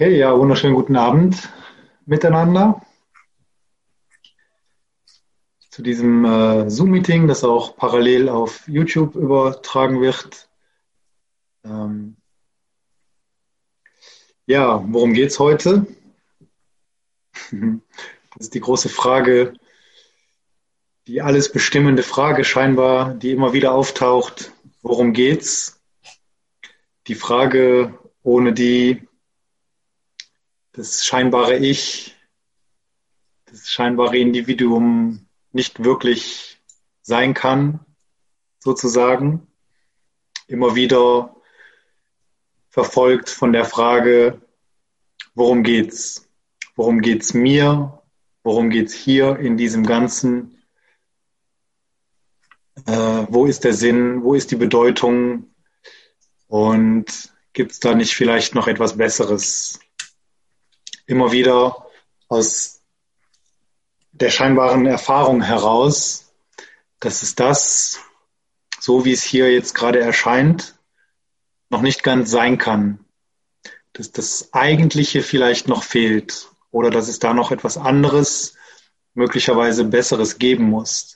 Okay, ja, wunderschönen guten Abend miteinander zu diesem Zoom-Meeting, das auch parallel auf YouTube übertragen wird. Ähm, ja, worum geht's heute? Das ist die große Frage, die alles bestimmende Frage scheinbar, die immer wieder auftaucht. Worum geht's? Die Frage, ohne die das scheinbare Ich, das scheinbare Individuum nicht wirklich sein kann, sozusagen. Immer wieder verfolgt von der Frage, worum geht's? Worum geht's mir? Worum geht's hier in diesem Ganzen? Wo ist der Sinn? Wo ist die Bedeutung? Und gibt's da nicht vielleicht noch etwas Besseres? Immer wieder aus der scheinbaren Erfahrung heraus, dass es das, so wie es hier jetzt gerade erscheint, noch nicht ganz sein kann. Dass das Eigentliche vielleicht noch fehlt oder dass es da noch etwas anderes, möglicherweise Besseres geben muss.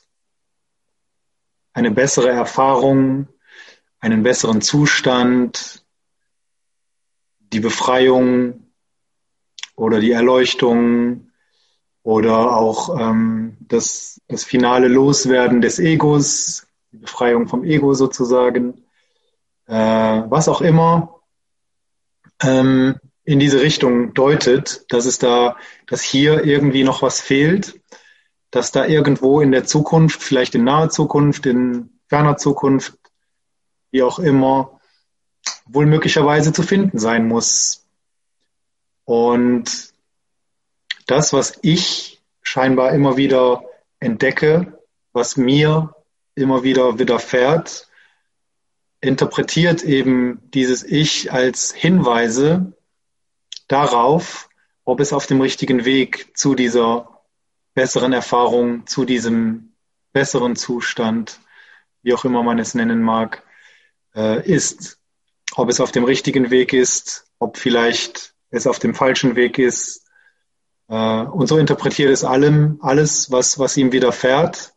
Eine bessere Erfahrung, einen besseren Zustand, die Befreiung oder die Erleuchtung oder auch das finale Loswerden des Egos, die Befreiung vom Ego sozusagen, was auch immer in diese Richtung deutet, dass hier irgendwie noch was fehlt, dass da irgendwo in der Zukunft, vielleicht in naher Zukunft, in ferner Zukunft, wie auch immer, wohl möglicherweise zu finden sein muss. Und das, was ich scheinbar immer wieder entdecke, was mir immer wieder widerfährt, interpretiert eben dieses Ich als Hinweise darauf, ob es auf dem richtigen Weg zu dieser besseren Erfahrung, zu diesem besseren Zustand, wie auch immer man es nennen mag, ist. Ob es auf dem richtigen Weg ist, ob vielleicht es auf dem falschen Weg ist. Und so interpretiert es alles, was ihm widerfährt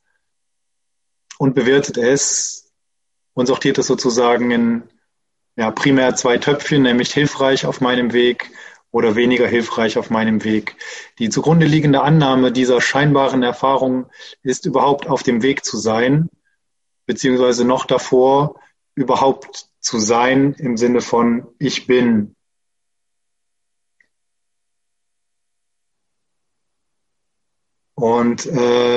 und bewertet es und sortiert es sozusagen in primär zwei Töpfchen, nämlich hilfreich auf meinem Weg oder weniger hilfreich auf meinem Weg. Die zugrunde liegende Annahme dieser scheinbaren Erfahrung ist, überhaupt auf dem Weg zu sein, beziehungsweise noch davor, überhaupt zu sein im Sinne von ich bin. Und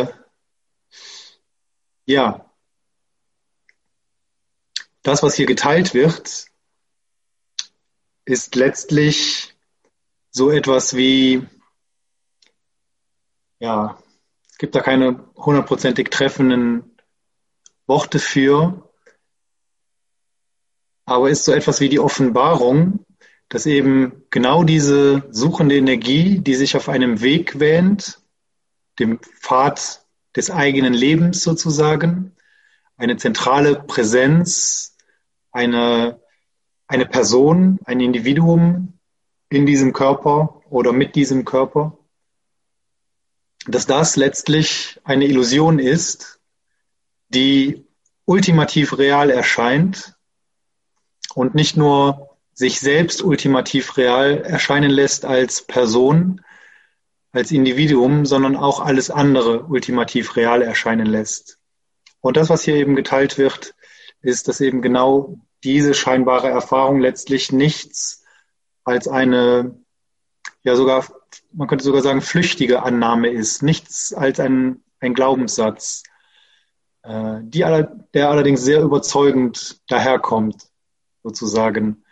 das, was hier geteilt wird, ist letztlich so etwas wie, es gibt da keine hundertprozentig treffenden Worte für, aber ist so etwas wie die Offenbarung, dass eben genau diese suchende Energie, die sich auf einem Weg wähnt, dem Pfad des eigenen Lebens sozusagen, eine zentrale Präsenz, eine Person, ein Individuum in diesem Körper oder mit diesem Körper, dass das letztlich eine Illusion ist, die ultimativ real erscheint und nicht nur sich selbst ultimativ real erscheinen lässt als Person, als Individuum, sondern auch alles andere ultimativ real erscheinen lässt. Und das, was hier eben geteilt wird, ist, dass eben genau diese scheinbare Erfahrung letztlich nichts als eine, man könnte sogar sagen, flüchtige Annahme ist, nichts als ein Glaubenssatz, der allerdings sehr überzeugend daherkommt, sozusagen.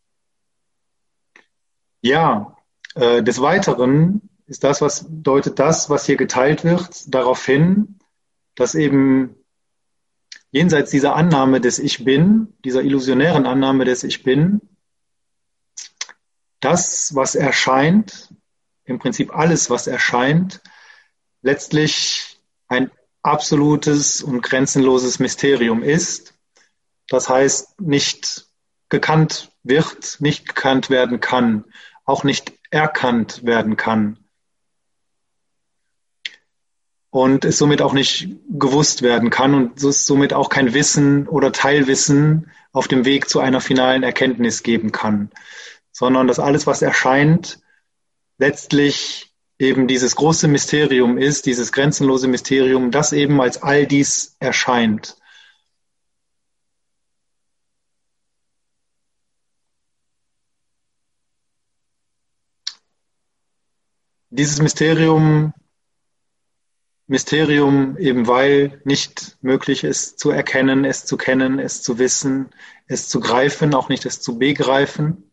Des Weiteren ist deutet das, was hier geteilt wird, darauf hin, dass eben jenseits dieser Annahme des Ich Bin, dieser illusionären Annahme des Ich Bin, das, was erscheint, im Prinzip alles, was erscheint, letztlich ein absolutes und grenzenloses Mysterium ist. Das heißt, nicht gekannt wird, nicht gekannt werden kann. auch nicht erkannt werden kann und es somit auch nicht gewusst werden kann und es somit auch kein Wissen oder Teilwissen auf dem Weg zu einer finalen Erkenntnis geben kann, sondern dass alles, was erscheint, letztlich eben dieses große Mysterium ist, dieses grenzenlose Mysterium, das eben als all dies erscheint. Dieses Mysterium eben weil nicht möglich ist zu erkennen, es zu kennen, es zu wissen, es zu greifen, auch nicht es zu begreifen,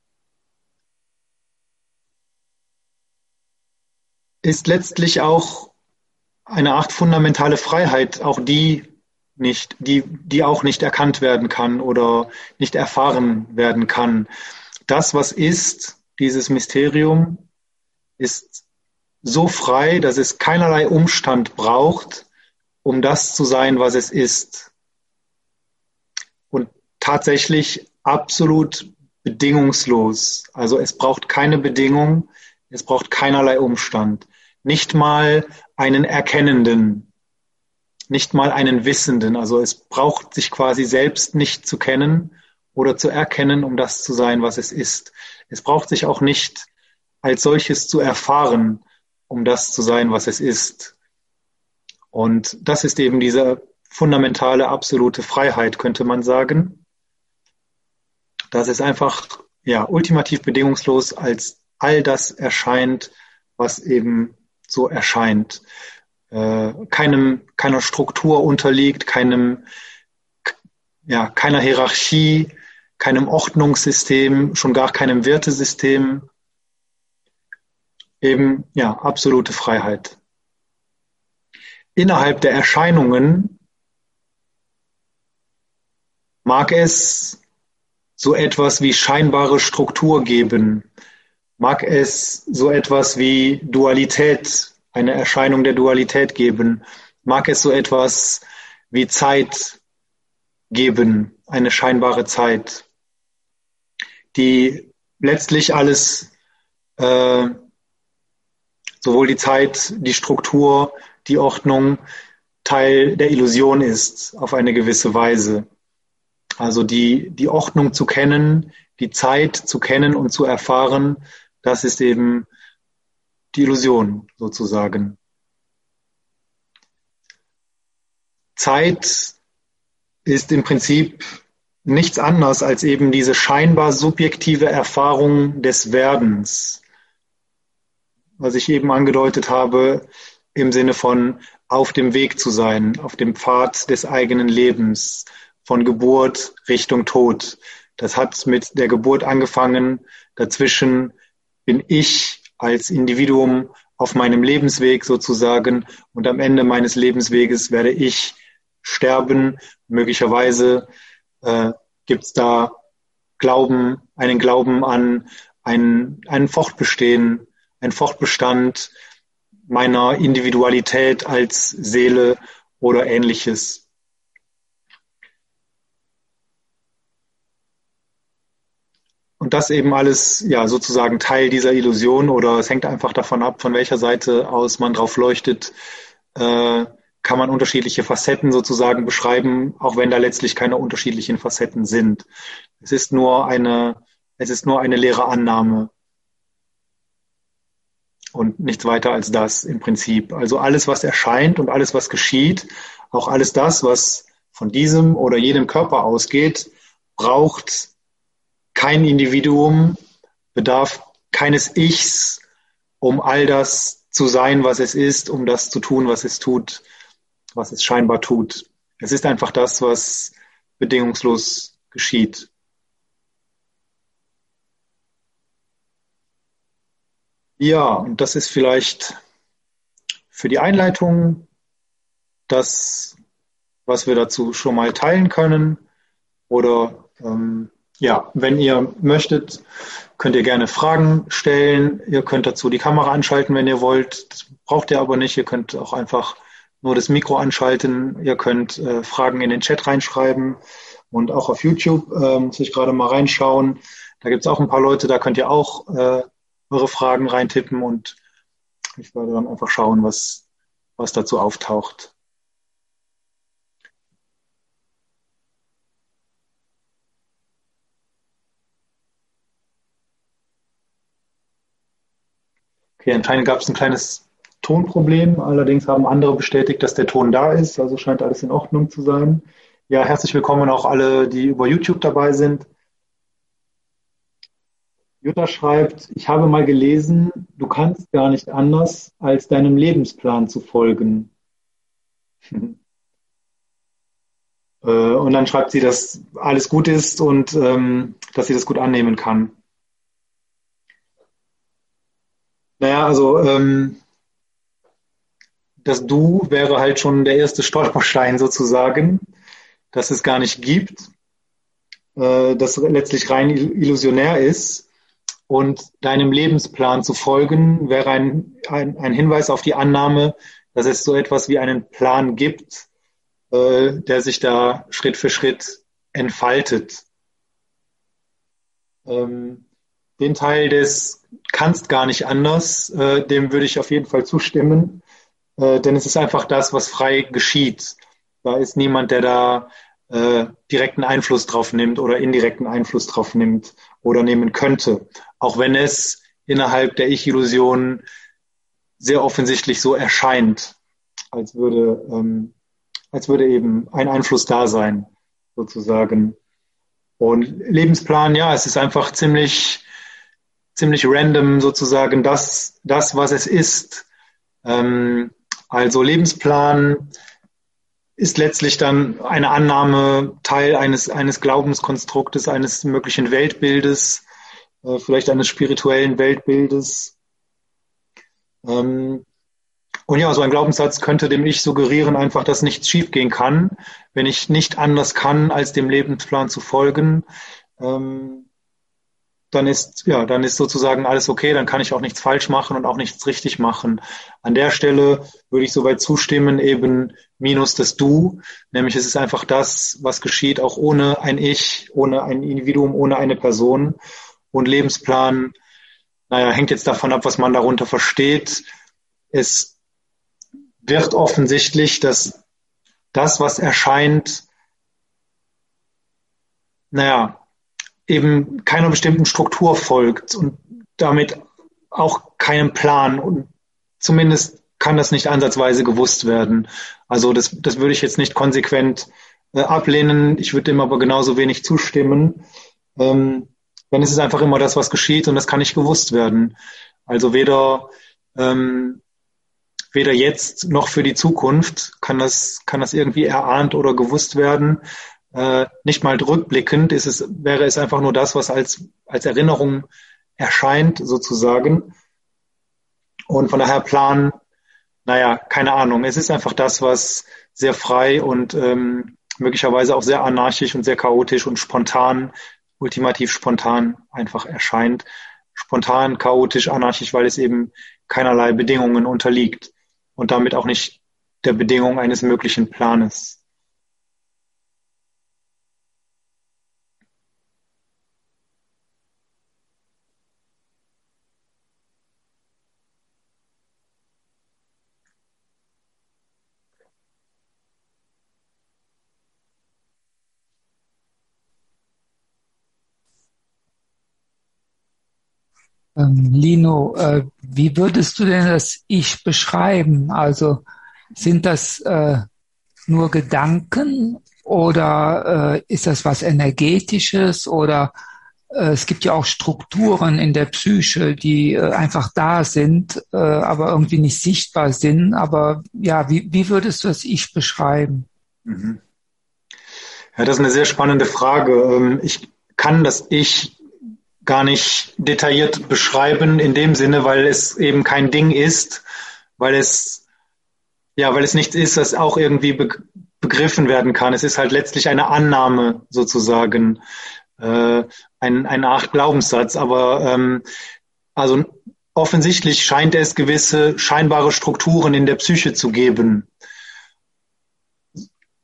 ist letztlich auch eine Art fundamentale Freiheit, auch die auch nicht erkannt werden kann oder nicht erfahren werden kann. Das, was ist, dieses Mysterium, ist so frei, dass es keinerlei Umstand braucht, um das zu sein, was es ist. Und tatsächlich absolut bedingungslos. Also es braucht keine Bedingung, es braucht keinerlei Umstand. Nicht mal einen Erkennenden, nicht mal einen Wissenden. Also es braucht sich quasi selbst nicht zu kennen oder zu erkennen, um das zu sein, was es ist. Es braucht sich auch nicht als solches zu erfahren, um das zu sein, was es ist. Und das ist eben diese fundamentale, absolute Freiheit, könnte man sagen. Dass es einfach, ja, ultimativ bedingungslos als all das erscheint, was eben so erscheint. Keiner Struktur unterliegt, keiner Hierarchie, keinem Ordnungssystem, schon gar keinem Wertesystem. Eben, ja, absolute Freiheit. Innerhalb der Erscheinungen mag es so etwas wie scheinbare Struktur geben, mag es so etwas wie Dualität, eine Erscheinung der Dualität geben, mag es so etwas wie Zeit geben, eine scheinbare Zeit, die letztlich alles sowohl die Zeit, die Struktur, die Ordnung Teil der Illusion ist, auf eine gewisse Weise. Also die Ordnung zu kennen, die Zeit zu kennen und zu erfahren, das ist eben die Illusion sozusagen. Zeit ist im Prinzip nichts anderes als eben diese scheinbar subjektive Erfahrung des Werdens, was ich eben angedeutet habe, im Sinne von auf dem Weg zu sein, auf dem Pfad des eigenen Lebens, von Geburt Richtung Tod. Das hat mit der Geburt angefangen. Dazwischen bin ich als Individuum auf meinem Lebensweg sozusagen und am Ende meines Lebensweges werde ich sterben. Möglicherweise gibt es da einen Glauben an ein Fortbestehen, ein Fortbestand meiner Individualität als Seele oder Ähnliches. Und das eben alles, ja, sozusagen Teil dieser Illusion oder es hängt einfach davon ab, von welcher Seite aus man drauf leuchtet, kann man unterschiedliche Facetten sozusagen beschreiben, auch wenn da letztlich keine unterschiedlichen Facetten sind. Es ist nur eine leere Annahme. Und nichts weiter als das im Prinzip. Also alles, was erscheint und alles, was geschieht, auch alles das, was von diesem oder jedem Körper ausgeht, braucht kein Individuum, bedarf keines Ichs, um all das zu sein, was es ist, um das zu tun, was es tut, was es scheinbar tut. Es ist einfach das, was bedingungslos geschieht. Ja, und das ist vielleicht für die Einleitung das, was wir dazu schon mal teilen können. Oder ja, wenn ihr möchtet, könnt ihr gerne Fragen stellen. Ihr könnt dazu die Kamera anschalten, wenn ihr wollt. Das braucht ihr aber nicht. Ihr könnt auch einfach nur das Mikro anschalten. Ihr könnt Fragen in den Chat reinschreiben und auch auf YouTube muss ich gerade mal reinschauen. Da gibt es auch ein paar Leute, da könnt ihr auch eure Fragen reintippen und ich werde dann einfach schauen, was dazu auftaucht. Okay, anscheinend gab es ein kleines Tonproblem. Allerdings haben andere bestätigt, dass der Ton da ist. Also scheint alles in Ordnung zu sein. Ja, herzlich willkommen auch alle, die über YouTube dabei sind. Jutta schreibt, ich habe mal gelesen, du kannst gar nicht anders, als deinem Lebensplan zu folgen. Und dann schreibt sie, dass alles gut ist und dass sie das gut annehmen kann. Naja, also das Du wäre halt schon der erste Stolperstein sozusagen, dass es gar nicht gibt, das letztlich rein illusionär ist. Und deinem Lebensplan zu folgen, wäre ein Hinweis auf die Annahme, dass es so etwas wie einen Plan gibt, der sich da Schritt für Schritt entfaltet. Den Teil des kannst gar nicht anders, dem würde ich auf jeden Fall zustimmen, denn es ist einfach das, was frei geschieht. Da ist niemand, der da direkten Einfluss drauf nimmt oder indirekten Einfluss drauf nimmt oder nehmen könnte. Auch wenn es innerhalb der Ich-Illusion sehr offensichtlich so erscheint, als würde eben ein Einfluss da sein, sozusagen. Und Lebensplan, ja, es ist einfach ziemlich random sozusagen was es ist. Also Lebensplan ist letztlich dann eine Annahme, Teil eines Glaubenskonstruktes, eines möglichen Weltbildes, vielleicht eines spirituellen Weltbildes. Und ja, so ein Glaubenssatz könnte dem Ich suggerieren, einfach, dass nichts schiefgehen kann, wenn ich nicht anders kann, als dem Lebensplan zu folgen. Dann ist sozusagen alles okay, dann kann ich auch nichts falsch machen und auch nichts richtig machen. An der Stelle würde ich soweit zustimmen, eben minus das Du, nämlich es ist einfach das, was geschieht, auch ohne ein Ich, ohne ein Individuum, ohne eine Person. Und Lebensplan, naja, hängt jetzt davon ab, was man darunter versteht. Es wird offensichtlich, dass das, was erscheint, naja, eben keiner bestimmten Struktur folgt und damit auch keinem Plan. Und zumindest kann das nicht ansatzweise gewusst werden. Also das würde ich jetzt nicht konsequent ablehnen. Ich würde dem aber genauso wenig zustimmen. Denn es ist einfach immer das, was geschieht und das kann nicht gewusst werden. Also weder jetzt noch für die Zukunft kann das irgendwie erahnt oder gewusst werden. Nicht mal rückblickend wäre es einfach nur das, was als Erinnerung erscheint, sozusagen. Und von daher Plan, naja, keine Ahnung. Es ist einfach das, was sehr frei und möglicherweise auch sehr anarchisch und sehr chaotisch und spontan, ultimativ spontan einfach erscheint. Spontan, chaotisch, anarchisch, weil es eben keinerlei Bedingungen unterliegt und damit auch nicht der Bedingung eines möglichen Planes. Lino, wie würdest du denn das Ich beschreiben? Also sind das nur Gedanken oder ist das was Energetisches oder es gibt ja auch Strukturen in der Psyche, die einfach da sind, aber irgendwie nicht sichtbar sind. Aber ja, wie würdest du das Ich beschreiben? Mhm. Ja, das ist eine sehr spannende Frage. Ich kann das Ich gar nicht detailliert beschreiben in dem Sinne, weil es eben kein Ding ist, weil es nichts ist, was auch irgendwie begriffen werden kann. Es ist halt letztlich eine Annahme sozusagen, eine Art Glaubenssatz. Aber also offensichtlich scheint es gewisse scheinbare Strukturen in der Psyche zu geben.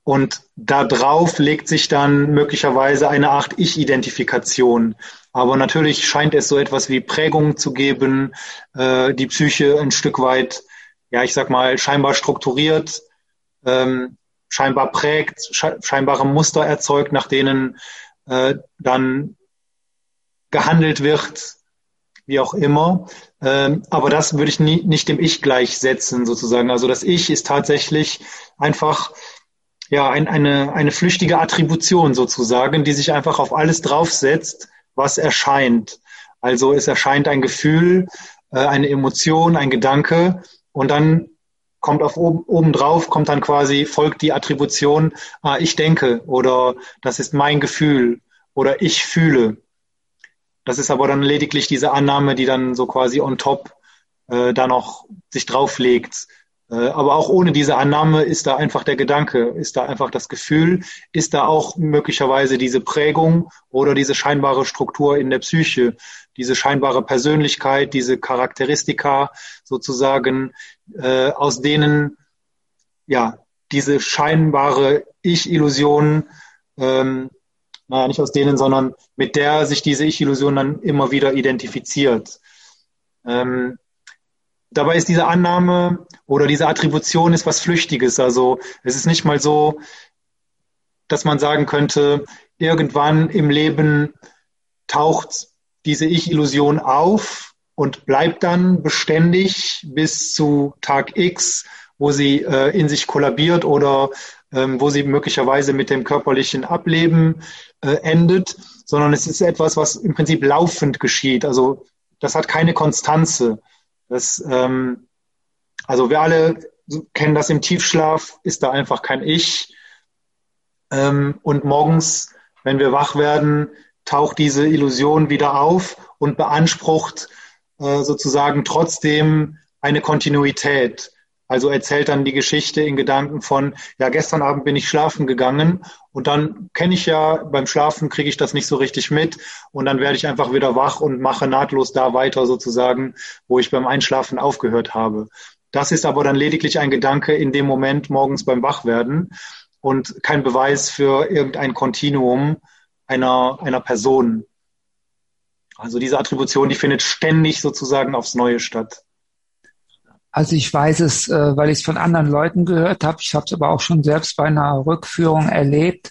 Und da drauf legt sich dann möglicherweise eine Art Ich-Identifikation. Aber natürlich scheint es so etwas wie Prägungen zu geben, die Psyche ein Stück weit, ja, ich sag mal, scheinbar strukturiert, scheinbar prägt, scheinbare Muster erzeugt, nach denen dann gehandelt wird, wie auch immer. Aber das würde ich nicht dem Ich gleichsetzen, sozusagen. Also das Ich ist tatsächlich einfach ja eine flüchtige Attribution sozusagen, die sich einfach auf alles draufsetzt, was erscheint. Also es erscheint ein Gefühl, eine Emotion, ein Gedanke und dann kommt obendrauf, kommt dann quasi, folgt die Attribution, ich denke oder das ist mein Gefühl oder ich fühle. Das ist aber dann lediglich diese Annahme, die dann so quasi on top da noch sich drauflegt. Aber auch ohne diese Annahme ist da einfach der Gedanke, ist da einfach das Gefühl, ist da auch möglicherweise diese Prägung oder diese scheinbare Struktur in der Psyche, diese scheinbare Persönlichkeit, diese Charakteristika sozusagen, aus denen ja diese scheinbare Ich-Illusion, naja, nicht aus denen, sondern mit der sich diese Ich-Illusion dann immer wieder identifiziert. Dabei ist diese Annahme oder diese Attribution ist was Flüchtiges. Also es ist nicht mal so, dass man sagen könnte, irgendwann im Leben taucht diese Ich-Illusion auf und bleibt dann beständig bis zu Tag X, wo sie in sich kollabiert oder wo sie möglicherweise mit dem körperlichen Ableben endet, sondern es ist etwas, was im Prinzip laufend geschieht. Also das hat keine Konstanze. Das, also wir alle kennen das im Tiefschlaf, ist da einfach kein Ich. Und morgens, wenn wir wach werden, taucht diese Illusion wieder auf und beansprucht sozusagen trotzdem eine Kontinuität. Also erzählt dann die Geschichte in Gedanken von, ja, gestern Abend bin ich schlafen gegangen und dann kenne ich ja, beim Schlafen kriege ich das nicht so richtig mit und dann werde ich einfach wieder wach und mache nahtlos da weiter sozusagen, wo ich beim Einschlafen aufgehört habe. Das ist aber dann lediglich ein Gedanke in dem Moment morgens beim Wachwerden und kein Beweis für irgendein Kontinuum einer Person. Also diese Attribution, die findet ständig sozusagen aufs Neue statt. Also ich weiß es, weil ich es von anderen Leuten gehört habe. Ich habe es aber auch schon selbst bei einer Rückführung erlebt,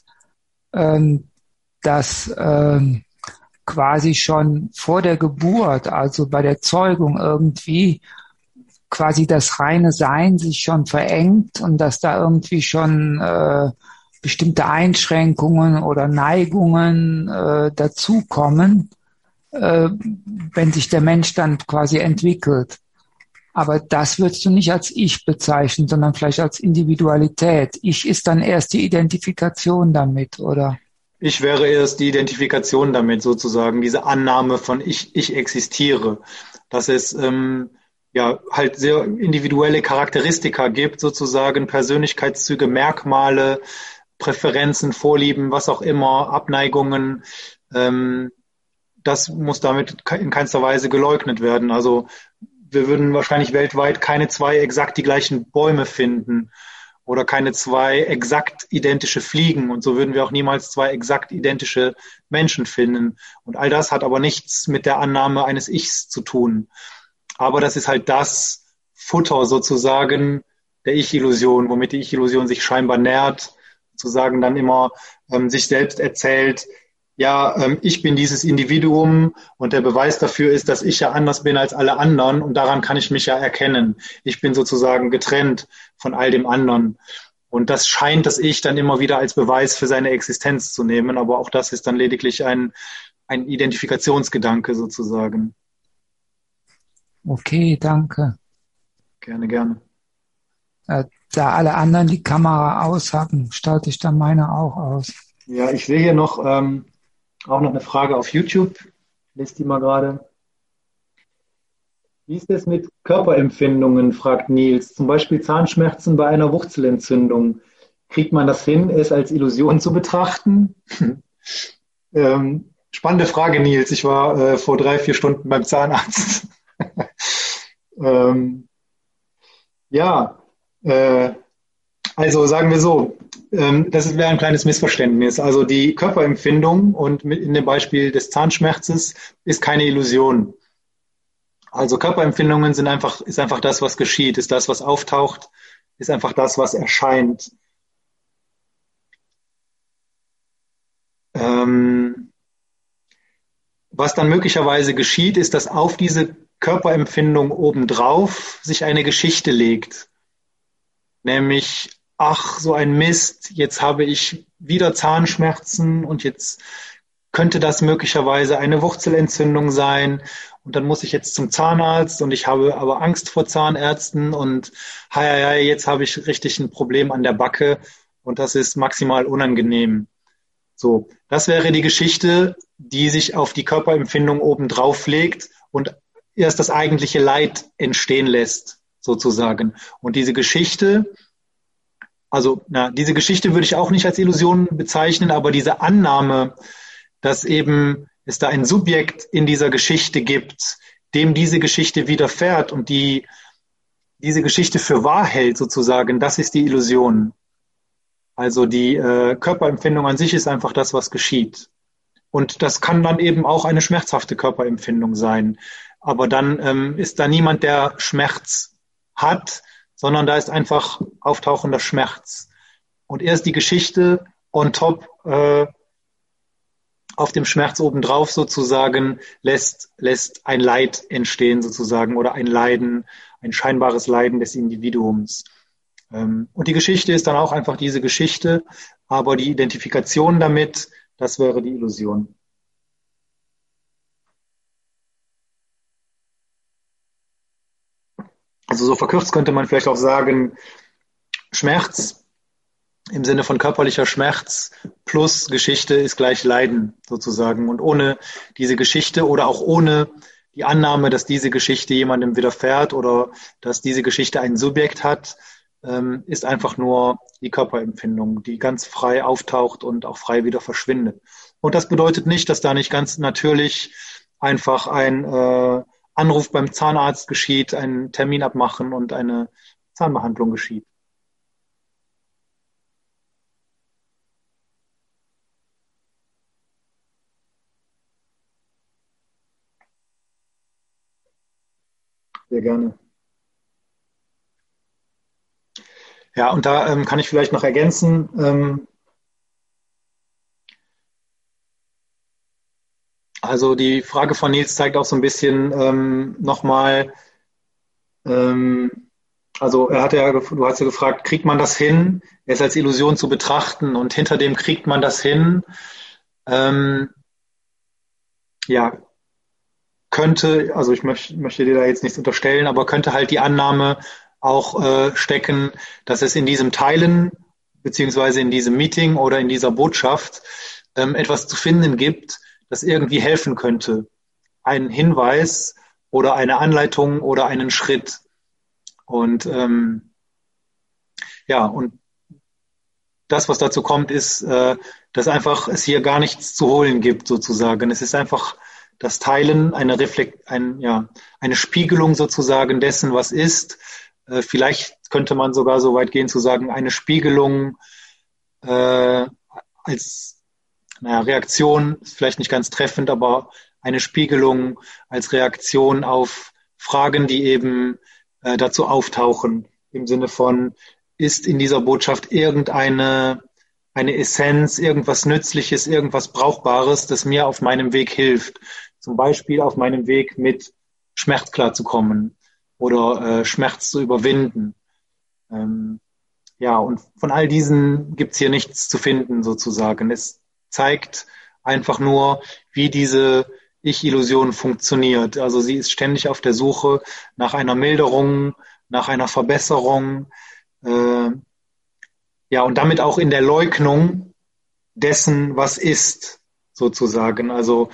dass quasi schon vor der Geburt, also bei der Zeugung irgendwie quasi das reine Sein sich schon verengt und dass da irgendwie schon bestimmte Einschränkungen oder Neigungen dazukommen, wenn sich der Mensch dann quasi entwickelt. Aber das würdest du nicht als Ich bezeichnen, sondern vielleicht als Individualität. Ich ist dann erst die Identifikation damit, oder? Ich wäre erst die Identifikation damit sozusagen, diese Annahme von ich existiere. Dass es ja halt sehr individuelle Charakteristika gibt, sozusagen Persönlichkeitszüge, Merkmale, Präferenzen, Vorlieben, was auch immer, Abneigungen. Das muss damit in keinster Weise geleugnet werden. Also wir würden wahrscheinlich weltweit keine zwei exakt die gleichen Bäume finden oder keine zwei exakt identische Fliegen. Und so würden wir auch niemals zwei exakt identische Menschen finden. Und all das hat aber nichts mit der Annahme eines Ichs zu tun. Aber das ist halt das Futter sozusagen der Ich-Illusion, womit die Ich-Illusion sich scheinbar nährt, sozusagen dann immer sich selbst erzählt, ja, ich bin dieses Individuum und der Beweis dafür ist, dass ich ja anders bin als alle anderen und daran kann ich mich ja erkennen. Ich bin sozusagen getrennt von all dem anderen. Und das scheint das Ich dann immer wieder als Beweis für seine Existenz zu nehmen, aber auch das ist dann lediglich ein Identifikationsgedanke sozusagen. Okay, danke. Gerne, gerne. Da alle anderen die Kamera aus haben, schalte ich dann meine auch aus. Ja, ich sehe hier noch auch noch eine Frage auf YouTube. Ich lese die mal gerade. Wie ist es mit Körperempfindungen, fragt Nils. Zum Beispiel Zahnschmerzen bei einer Wurzelentzündung. Kriegt man das hin, es als Illusion zu betrachten? Spannende Frage, Nils. Ich war vor 3-4 Stunden beim Zahnarzt. Ja, also sagen wir so, das wäre ein kleines Missverständnis. Also die Körperempfindung und in dem Beispiel des Zahnschmerzes ist keine Illusion. Also Körperempfindungen ist einfach das, was geschieht, ist das, was auftaucht, ist einfach das, was erscheint. Was dann möglicherweise geschieht, ist, dass auf diese Körperempfindung obendrauf sich eine Geschichte legt. Nämlich, ach, so ein Mist, jetzt habe ich wieder Zahnschmerzen und jetzt könnte das möglicherweise eine Wurzelentzündung sein. Und dann muss ich jetzt zum Zahnarzt und ich habe aber Angst vor Zahnärzten und jetzt habe ich richtig ein Problem an der Backe und das ist maximal unangenehm. So, das wäre die Geschichte, die sich auf die Körperempfindung oben drauf legt und erst das eigentliche Leid entstehen lässt, sozusagen. Und diese Geschichte, diese Geschichte würde ich auch nicht als Illusion bezeichnen, aber diese Annahme, dass eben es da ein Subjekt in dieser Geschichte gibt, dem diese Geschichte widerfährt und die diese Geschichte für wahr hält, sozusagen, das ist die Illusion. Also die Körperempfindung an sich ist einfach das, was geschieht. Und das kann dann eben auch eine schmerzhafte Körperempfindung sein. Aber dann ist da niemand, der Schmerz hat, sondern da ist einfach auftauchender Schmerz. Und erst die Geschichte on top auf dem Schmerz obendrauf sozusagen lässt ein Leid entstehen sozusagen oder ein Leiden, ein scheinbares Leiden des Individuums. Und die Geschichte ist dann auch einfach diese Geschichte, aber die Identifikation damit, das wäre die Illusion. Also so verkürzt könnte man vielleicht auch sagen, Schmerz im Sinne von körperlicher Schmerz plus Geschichte ist gleich Leiden sozusagen. Und ohne diese Geschichte oder auch ohne die Annahme, dass diese Geschichte jemandem widerfährt oder dass diese Geschichte ein Subjekt hat, ist einfach nur die Körperempfindung, die ganz frei auftaucht und auch frei wieder verschwindet. Und das bedeutet nicht, dass da nicht ganz natürlich einfach ein Anruf beim Zahnarzt geschieht, einen Termin abmachen und eine Zahnbehandlung geschieht. Sehr gerne. Ja, und da kann ich vielleicht noch ergänzen, also die Frage von Nils zeigt auch so ein bisschen nochmal, also du hast ja gefragt, kriegt man das hin, es als Illusion zu betrachten und hinter dem kriegt man das hin, ja, also ich möchte dir da jetzt nichts unterstellen, aber könnte halt die Annahme auch stecken, dass es in diesem Teilen beziehungsweise in diesem Meeting oder in dieser Botschaft etwas zu finden gibt, das irgendwie helfen könnte. Einen Hinweis oder eine Anleitung oder einen Schritt. Und und das, was dazu kommt, ist, dass einfach es hier gar nichts zu holen gibt, sozusagen. Es ist einfach das Teilen, eine Spiegelung sozusagen dessen, was ist. Vielleicht könnte man sogar so weit gehen zu sagen, eine Spiegelung als Reaktion, ist vielleicht nicht ganz treffend, aber eine Spiegelung als Reaktion auf Fragen, die eben dazu auftauchen. Im Sinne von, ist in dieser Botschaft eine Essenz, irgendwas Nützliches, irgendwas Brauchbares, das mir auf meinem Weg hilft. Zum Beispiel auf meinem Weg mit Schmerz klarzukommen oder Schmerz zu überwinden. Und von all diesen gibt's hier nichts zu finden sozusagen. Es zeigt einfach nur, wie diese Ich-Illusion funktioniert. Also sie ist ständig auf der Suche nach einer Milderung, nach einer Verbesserung, und damit auch in der Leugnung dessen, was ist, sozusagen. Also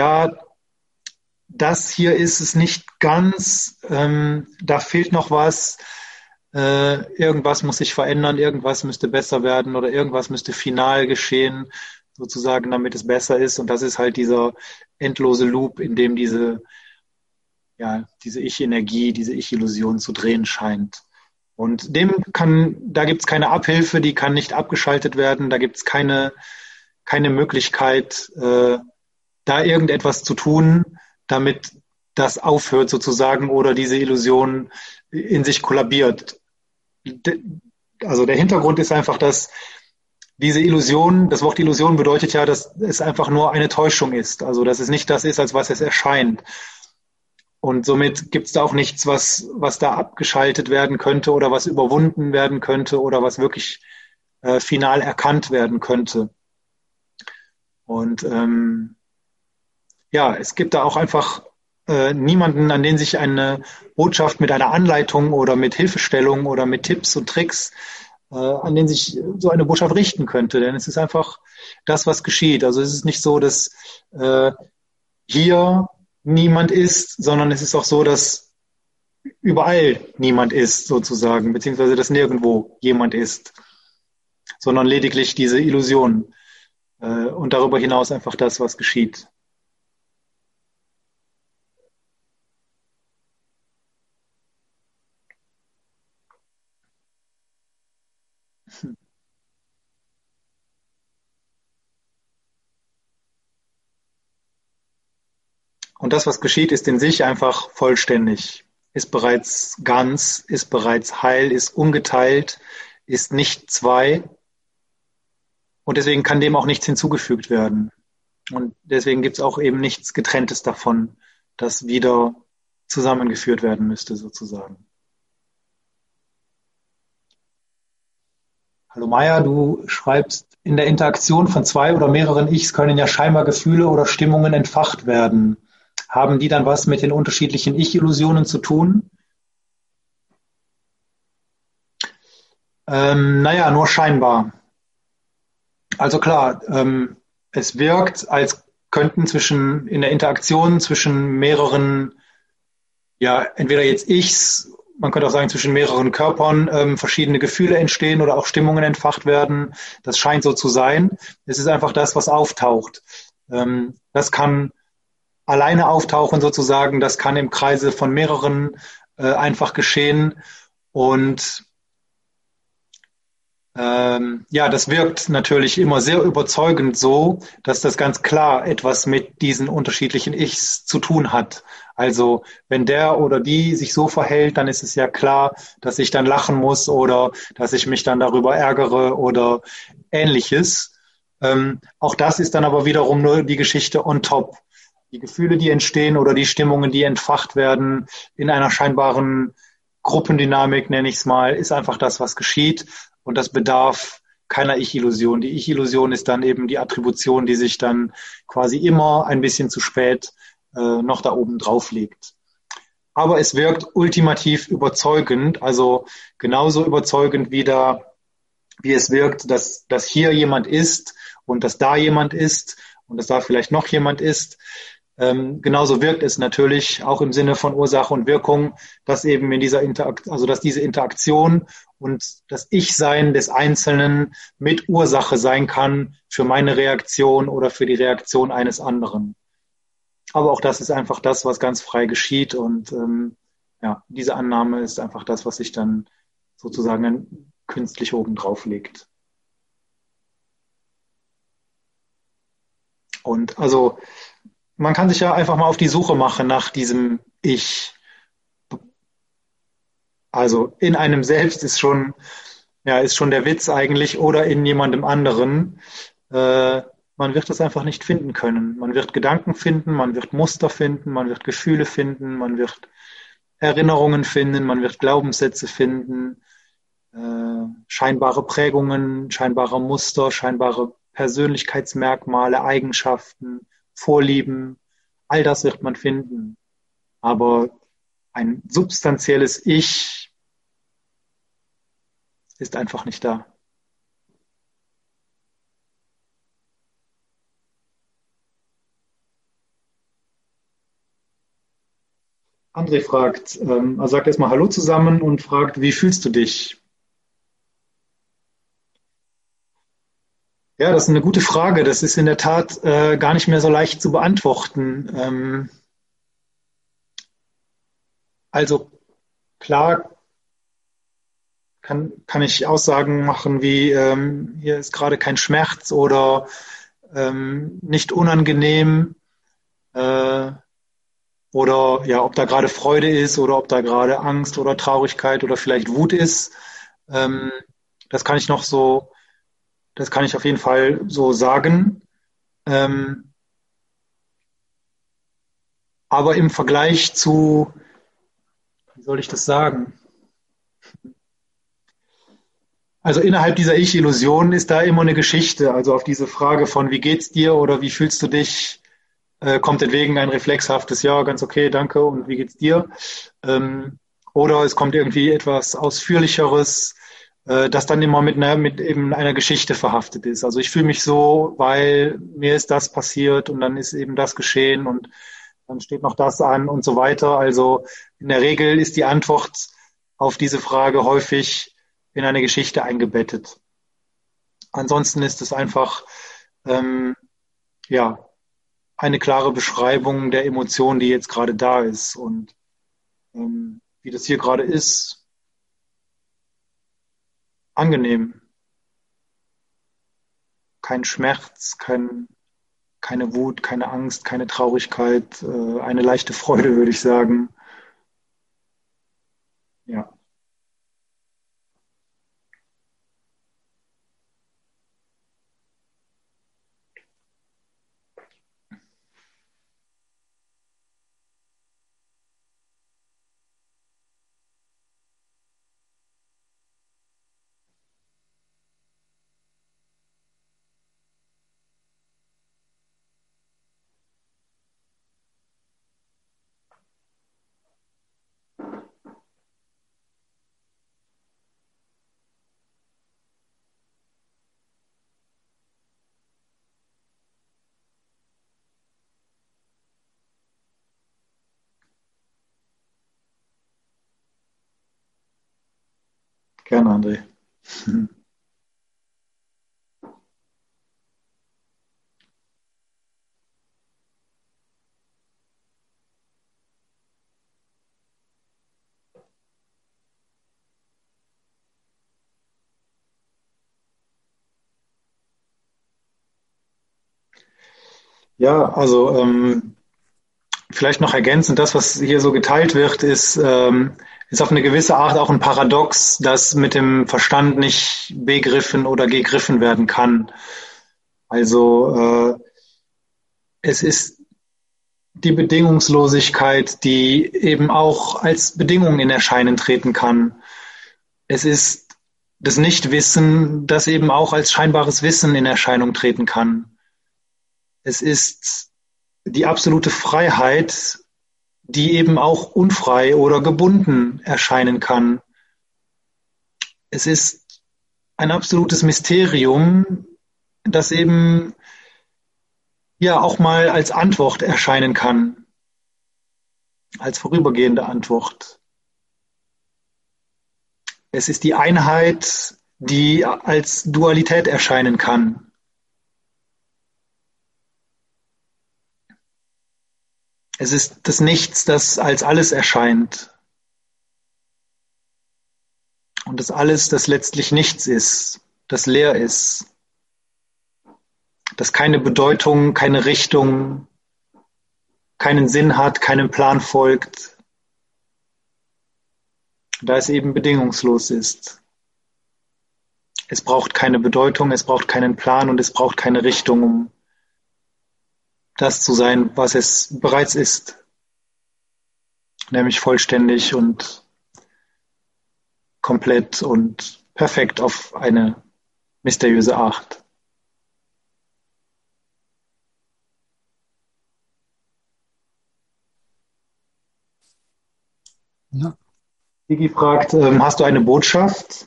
das hier ist es nicht ganz, da fehlt noch was, irgendwas muss sich verändern, irgendwas müsste besser werden oder irgendwas müsste final geschehen, sozusagen, damit es besser ist. Und das ist halt dieser endlose Loop, in dem diese Ich-Energie, diese Ich-Illusion zu drehen scheint. Und da gibt es keine Abhilfe, die kann nicht abgeschaltet werden, da gibt es keine Möglichkeit, da irgendetwas zu tun, damit das aufhört sozusagen oder diese Illusion in sich kollabiert. Also der Hintergrund ist einfach, dass diese Illusion, das Wort Illusion bedeutet ja, dass es einfach nur eine Täuschung ist. Also dass es nicht das ist, als was es erscheint. Und somit gibt es da auch nichts, was da abgeschaltet werden könnte oder was überwunden werden könnte oder was wirklich final erkannt werden könnte. Und ja, es gibt da auch einfach niemanden, an den sich eine Botschaft mit einer Anleitung oder mit Hilfestellung oder mit Tipps und Tricks, an den sich so eine Botschaft richten könnte. Denn es ist einfach das, was geschieht. Also es ist nicht so, dass hier niemand ist, sondern es ist auch so, dass überall niemand ist, sozusagen, beziehungsweise dass nirgendwo jemand ist, sondern lediglich diese Illusion. Und darüber hinaus einfach das, was geschieht. Und das, was geschieht, ist in sich einfach vollständig, ist bereits ganz, ist bereits heil, ist ungeteilt, ist nicht zwei. Und deswegen kann dem auch nichts hinzugefügt werden. Und deswegen gibt es auch eben nichts Getrenntes davon, das wieder zusammengeführt werden müsste, sozusagen. Hallo Maya, du schreibst, in der Interaktion von zwei oder mehreren Ichs können ja scheinbar Gefühle oder Stimmungen entfacht werden. Haben die dann was mit den unterschiedlichen Ich-Illusionen zu tun? Naja, nur scheinbar. Also klar, es wirkt, als könnten in der Interaktion zwischen mehreren, ja, entweder jetzt Ichs, man könnte auch sagen, zwischen mehreren Körpern verschiedene Gefühle entstehen oder auch Stimmungen entfacht werden. Das scheint so zu sein. Es ist einfach das, was auftaucht. Das kann alleine auftauchen sozusagen, das kann im Kreise von mehreren einfach geschehen. Und ja, das wirkt natürlich immer sehr überzeugend so, dass das ganz klar etwas mit diesen unterschiedlichen Ichs zu tun hat. Also wenn der oder die sich so verhält, dann ist es ja klar, dass ich dann lachen muss oder dass ich mich dann darüber ärgere oder ähnliches. Auch das ist dann aber wiederum nur die Geschichte on top. Die Gefühle, die entstehen oder die Stimmungen, die entfacht werden in einer scheinbaren Gruppendynamik, nenne ich es mal, ist einfach das, was geschieht. Und das bedarf keiner Ich-Illusion. Die Ich-Illusion ist dann eben die Attribution, die sich dann quasi immer ein bisschen zu spät noch da oben drauf legt. Aber es wirkt ultimativ überzeugend, also genauso überzeugend wie es wirkt, dass hier jemand ist und dass da jemand ist und dass da vielleicht noch jemand ist. Genauso wirkt es natürlich auch im Sinne von Ursache und Wirkung, dass eben dass diese Interaktion und das Ich-Sein des Einzelnen mit Ursache sein kann für meine Reaktion oder für die Reaktion eines anderen. Aber auch das ist einfach das, was ganz frei geschieht und ja, diese Annahme ist einfach das, was sich dann sozusagen dann künstlich oben drauf legt. Und also man kann sich ja einfach mal auf die Suche machen nach diesem Ich. Also in einem selbst ist schon der Witz eigentlich oder in jemandem anderen. Man wird das einfach nicht finden können. Man wird Gedanken finden, man wird Muster finden, man wird Gefühle finden, man wird Erinnerungen finden, man wird Glaubenssätze finden, scheinbare Prägungen, scheinbare Muster, scheinbare Persönlichkeitsmerkmale, Eigenschaften, Vorlieben, all das wird man finden. Aber ein substanzielles Ich ist einfach nicht da. André fragt, sagt erstmal Hallo zusammen und fragt, wie fühlst du dich? Ja, das ist eine gute Frage. Das ist in der Tat gar nicht mehr so leicht zu beantworten. Also klar kann ich Aussagen machen wie, hier ist gerade kein Schmerz oder nicht unangenehm, oder ja, ob da gerade Freude ist oder ob da gerade Angst oder Traurigkeit oder vielleicht Wut ist. Ähm, das kann ich noch so, das kann ich auf jeden Fall so sagen. Ähm, aber im Vergleich zu, wie soll ich das sagen? Also innerhalb dieser Ich-Illusion ist da immer eine Geschichte. Also auf diese Frage von wie geht's dir oder wie fühlst du dich, kommt entwegen ein reflexhaftes Ja, ganz okay, danke und wie geht's dir? Oder es kommt irgendwie etwas Ausführlicheres, das dann immer mit eben einer Geschichte verhaftet ist. Also ich fühle mich so, weil mir ist das passiert und dann ist eben das geschehen und dann steht noch das an und so weiter. Also in der Regel ist die Antwort auf diese Frage häufig in eine Geschichte eingebettet. Ansonsten ist es einfach ja eine klare Beschreibung der Emotion, die jetzt gerade da ist und wie das hier gerade ist, angenehm. Kein Schmerz, keine Wut, keine Angst, keine Traurigkeit, eine leichte Freude, würde ich sagen. Ja, gerne, André. Ja, also vielleicht noch ergänzend, das, was hier so geteilt wird, ist auf eine gewisse Art auch ein Paradox, das mit dem Verstand nicht begriffen oder gegriffen werden kann. Also es ist die Bedingungslosigkeit, die eben auch als Bedingung in Erscheinen treten kann. Es ist das Nichtwissen, das eben auch als scheinbares Wissen in Erscheinung treten kann. Es ist die absolute Freiheit, die eben auch unfrei oder gebunden erscheinen kann. Es ist ein absolutes Mysterium, das eben ja auch mal als Antwort erscheinen kann, als vorübergehende Antwort. Es ist die Einheit, die als Dualität erscheinen kann. Es ist das Nichts, das als alles erscheint. Und das Alles, das letztlich nichts ist, das leer ist, das keine Bedeutung, keine Richtung, keinen Sinn hat, keinem Plan folgt, da es eben bedingungslos ist. Es braucht keine Bedeutung, es braucht keinen Plan und es braucht keine Richtung, um das zu sein, was es bereits ist, nämlich vollständig und komplett und perfekt auf eine mysteriöse Art. Ja. Digi fragt, hast du eine Botschaft?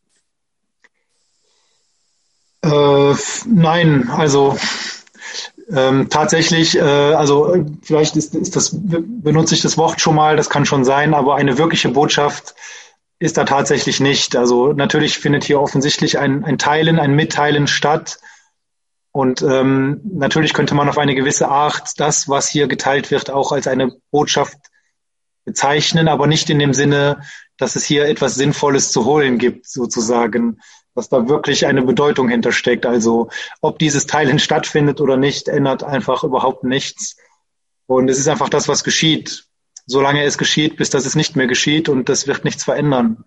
Nein, also tatsächlich, vielleicht benutze ich das Wort schon mal, das kann schon sein, aber eine wirkliche Botschaft ist da tatsächlich nicht. Also natürlich findet hier offensichtlich ein Teilen, ein Mitteilen statt. Und natürlich könnte man auf eine gewisse Art das, was hier geteilt wird, auch als eine Botschaft bezeichnen, aber nicht in dem Sinne, dass es hier etwas Sinnvolles zu holen gibt, sozusagen, dass da wirklich eine Bedeutung hintersteckt. Also ob dieses Teilen stattfindet oder nicht, ändert einfach überhaupt nichts. Und es ist einfach das, was geschieht. Solange es geschieht, bis dass es nicht mehr geschieht, und das wird nichts verändern.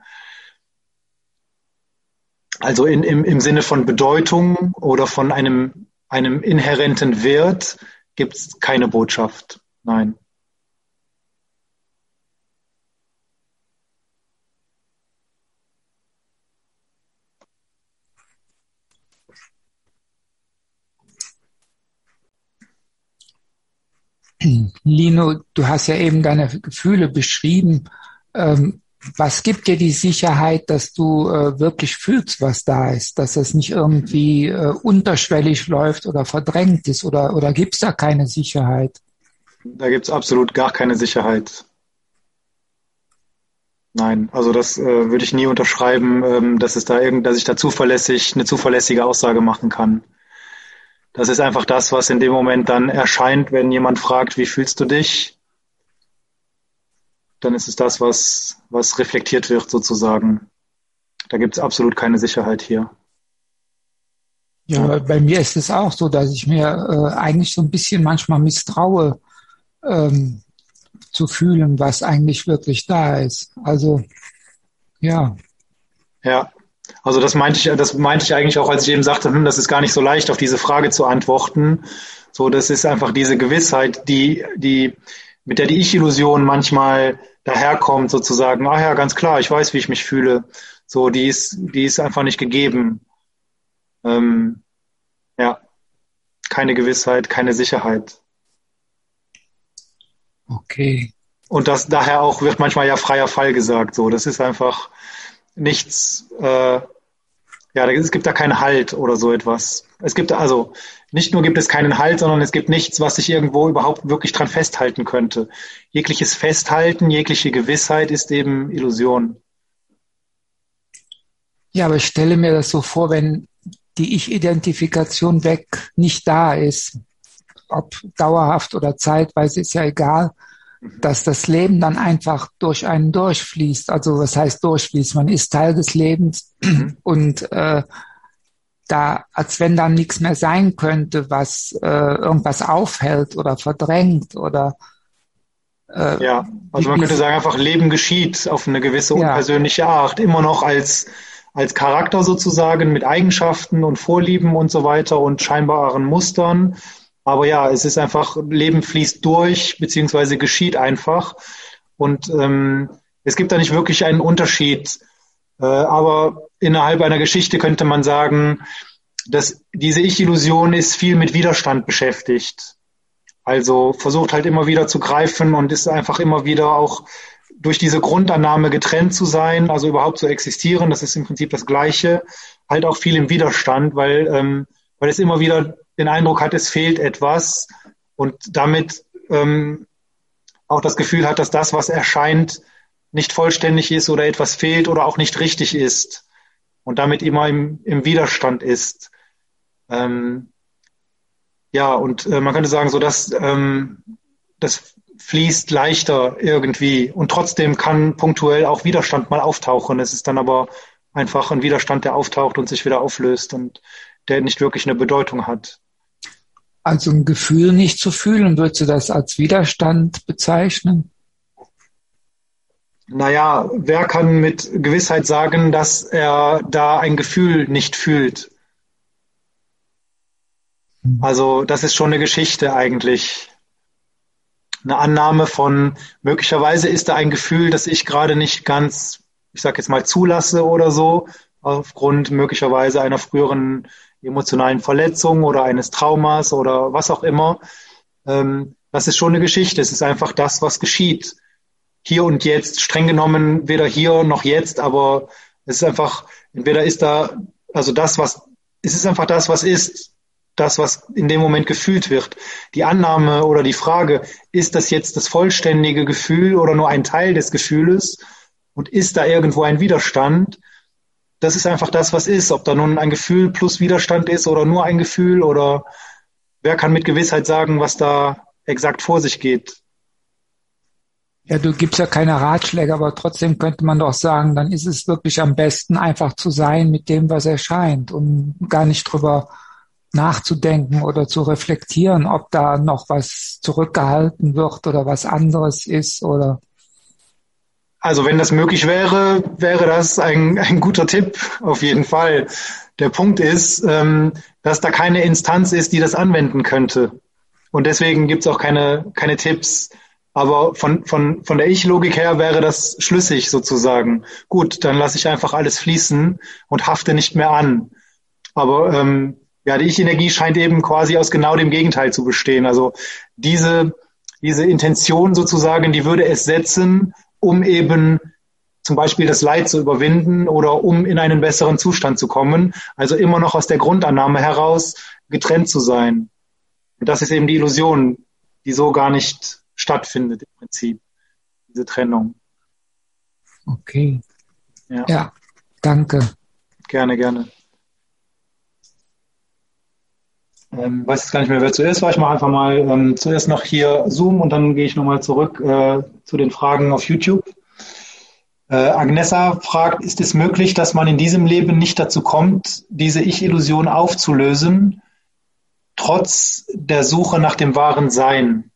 Also im Sinne von Bedeutung oder von einem inhärenten Wert gibt es keine Botschaft. Nein. Lino, du hast ja eben deine Gefühle beschrieben. Was gibt dir die Sicherheit, dass du wirklich fühlst, was da ist, dass es nicht irgendwie unterschwellig läuft oder verdrängt ist, oder gibt es da keine Sicherheit? Da gibt es absolut gar keine Sicherheit. Nein, also das würde ich nie unterschreiben, dass ich da eine zuverlässige Aussage machen kann. Das ist einfach das, was in dem Moment dann erscheint, wenn jemand fragt, wie fühlst du dich? Dann ist es das, was reflektiert wird sozusagen. Da gibt es absolut keine Sicherheit hier. Ja, bei mir ist es auch so, dass ich mir eigentlich so ein bisschen manchmal misstraue, zu fühlen, was eigentlich wirklich da ist. Also, ja. Ja, also das meinte ich eigentlich auch, als ich eben sagte, das ist gar nicht so leicht, auf diese Frage zu antworten. So, das ist einfach diese Gewissheit, mit der die Ich-Illusion manchmal daherkommt, sozusagen, ja, ganz klar, ich weiß, wie ich mich fühle. So, die ist einfach nicht gegeben. Ja, keine Gewissheit, keine Sicherheit. Okay. Und das daher auch wird manchmal ja freier Fall gesagt. So, das ist einfach nichts. Es gibt da keinen Halt oder so etwas. Es gibt also nicht nur gibt es keinen Halt, sondern es gibt nichts, was sich irgendwo überhaupt wirklich dran festhalten könnte. Jegliches Festhalten, jegliche Gewissheit ist eben Illusion. Ja, aber ich stelle mir das so vor, wenn die Ich-Identifikation nicht da ist, ob dauerhaft oder zeitweise, ist ja egal, dass das Leben dann einfach durch einen durchfließt. Also was heißt durchfließt? Man ist Teil des Lebens und als wenn dann nichts mehr sein könnte, was irgendwas aufhält oder verdrängt oder ja, also man könnte sagen, einfach Leben geschieht auf eine gewisse unpersönliche Art, immer noch als Charakter sozusagen mit Eigenschaften und Vorlieben und so weiter und scheinbaren Mustern. Aber ja, es ist einfach, Leben fließt durch, beziehungsweise geschieht einfach. Und es gibt da nicht wirklich einen Unterschied. Aber innerhalb einer Geschichte könnte man sagen, dass diese Ich-Illusion ist viel mit Widerstand beschäftigt. Also versucht halt immer wieder zu greifen und ist einfach immer wieder auch durch diese Grundannahme getrennt zu sein, also überhaupt zu existieren. Das ist im Prinzip das Gleiche. Halt auch viel im Widerstand, weil es immer wieder den Eindruck hat, es fehlt etwas und damit auch das Gefühl hat, dass das, was erscheint, nicht vollständig ist oder etwas fehlt oder auch nicht richtig ist und damit immer im Widerstand ist. Man könnte sagen, so dass das fließt leichter irgendwie und trotzdem kann punktuell auch Widerstand mal auftauchen. Es ist dann aber einfach ein Widerstand, der auftaucht und sich wieder auflöst und der nicht wirklich eine Bedeutung hat. Also ein Gefühl nicht zu fühlen, würdest du das als Widerstand bezeichnen? Naja, wer kann mit Gewissheit sagen, dass er da ein Gefühl nicht fühlt? Also das ist schon eine Geschichte eigentlich. Eine Annahme von, möglicherweise ist da ein Gefühl, das ich gerade nicht ganz, ich sag jetzt mal, zulasse oder so, aufgrund möglicherweise einer früheren emotionalen Verletzung oder eines Traumas oder was auch immer. Das ist schon eine Geschichte. Es ist einfach das, was geschieht. Hier und jetzt, streng genommen, weder hier noch jetzt, aber es ist einfach, entweder ist da, also es ist einfach das, was ist. Das, was in dem Moment gefühlt wird. Die Annahme oder die Frage, ist das jetzt das vollständige Gefühl oder nur ein Teil des Gefühles und ist da irgendwo ein Widerstand? Das ist einfach das, was ist. Ob da nun ein Gefühl plus Widerstand ist oder nur ein Gefühl oder wer kann mit Gewissheit sagen, was da exakt vor sich geht? Ja, du gibst ja keine Ratschläge, aber trotzdem könnte man doch sagen, dann ist es wirklich am besten, einfach zu sein mit dem, was erscheint und gar nicht drüber nachzudenken oder zu reflektieren, ob da noch was zurückgehalten wird oder was anderes ist oder. Also wenn das möglich wäre, wäre das ein guter Tipp, auf jeden Fall. Der Punkt ist, dass da keine Instanz ist, die das anwenden könnte. Und deswegen gibt es auch keine Tipps. Aber von der Ich-Logik her wäre das schlüssig sozusagen. Gut, dann lasse ich einfach alles fließen und hafte nicht mehr an. Aber ja, die Ich-Energie scheint eben quasi aus genau dem Gegenteil zu bestehen. Also diese Intention sozusagen, die würde es setzen, um eben zum Beispiel das Leid zu überwinden oder um in einen besseren Zustand zu kommen. Also immer noch aus der Grundannahme heraus getrennt zu sein. Und das ist eben die Illusion, die so gar nicht stattfindet im Prinzip, diese Trennung. Okay. Ja, danke. Gerne. Weiß jetzt gar nicht mehr, wer zuerst war. Ich mache einfach mal zuerst noch hier Zoom und dann gehe ich nochmal zurück zu den Fragen auf YouTube. Agnesa fragt, ist es möglich, dass man in diesem Leben nicht dazu kommt, diese Ich-Illusion aufzulösen, trotz der Suche nach dem wahren Sein?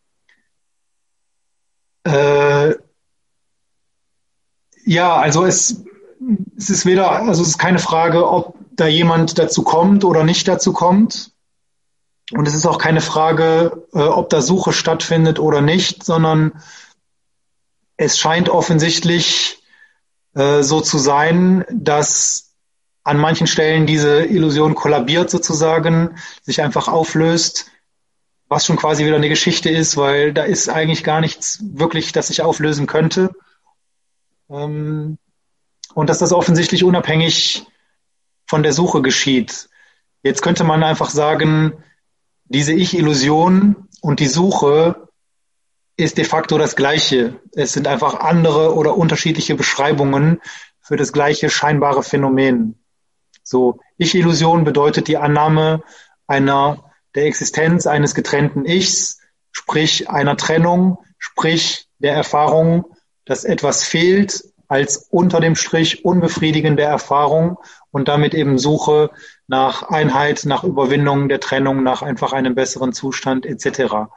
Ja, also es ist es ist keine Frage, ob da jemand dazu kommt oder nicht dazu kommt. Und es ist auch keine Frage, ob da Suche stattfindet oder nicht, sondern es scheint offensichtlich so zu sein, dass an manchen Stellen diese Illusion kollabiert sozusagen, sich einfach auflöst, was schon quasi wieder eine Geschichte ist, weil da ist eigentlich gar nichts wirklich, das sich auflösen könnte. Und dass das offensichtlich unabhängig von der Suche geschieht. Jetzt könnte man einfach sagen, diese Ich-Illusion und die Suche ist de facto das Gleiche. Es sind einfach andere oder unterschiedliche Beschreibungen für das gleiche scheinbare Phänomen. So, Ich-Illusion bedeutet die Annahme der Existenz eines getrennten Ichs, sprich einer Trennung, sprich der Erfahrung, dass etwas fehlt als unter dem Strich unbefriedigende Erfahrung und damit eben Suche nach Einheit, nach Überwindung der Trennung, nach einfach einem besseren Zustand etc.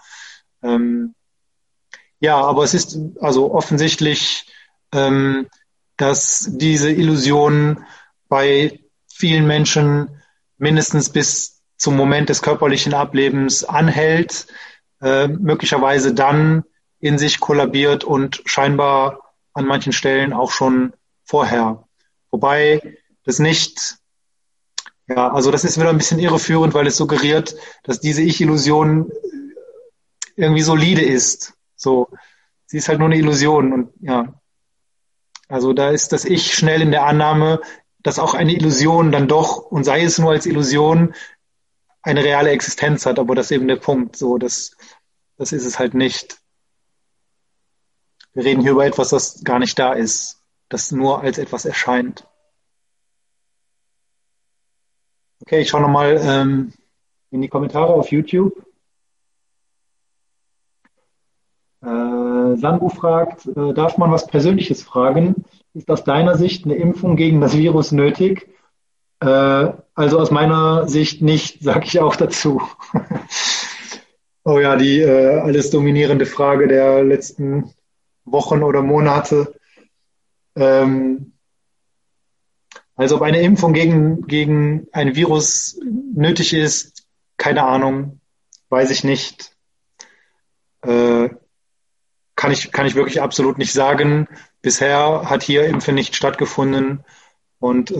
Ja, aber es ist also offensichtlich, dass diese Illusion bei vielen Menschen mindestens bis zum Moment des körperlichen Ablebens anhält, möglicherweise dann in sich kollabiert und scheinbar an manchen Stellen auch schon vorher. Wobei das nicht, ja, also das ist wieder ein bisschen irreführend, weil es suggeriert, dass diese Ich-Illusion irgendwie solide ist. So, sie ist halt nur eine Illusion und ja, also da ist das Ich schnell in der Annahme, dass auch eine Illusion dann doch, und sei es nur als Illusion, eine reale Existenz hat, aber das ist eben der Punkt. So, das ist es halt nicht. Wir reden hier über etwas, das gar nicht da ist, das nur als etwas erscheint. Okay, ich schaue nochmal in die Kommentare auf YouTube. Sanbu fragt, darf man was Persönliches fragen? Ist aus deiner Sicht eine Impfung gegen das Virus nötig? Also aus meiner Sicht nicht, sage ich auch dazu. Oh ja, die alles dominierende Frage der letzten Wochen oder Monate. Also ob eine Impfung gegen ein Virus nötig ist, keine Ahnung, weiß ich nicht. Kann ich wirklich absolut nicht sagen. Bisher hat hier Impfen nicht stattgefunden und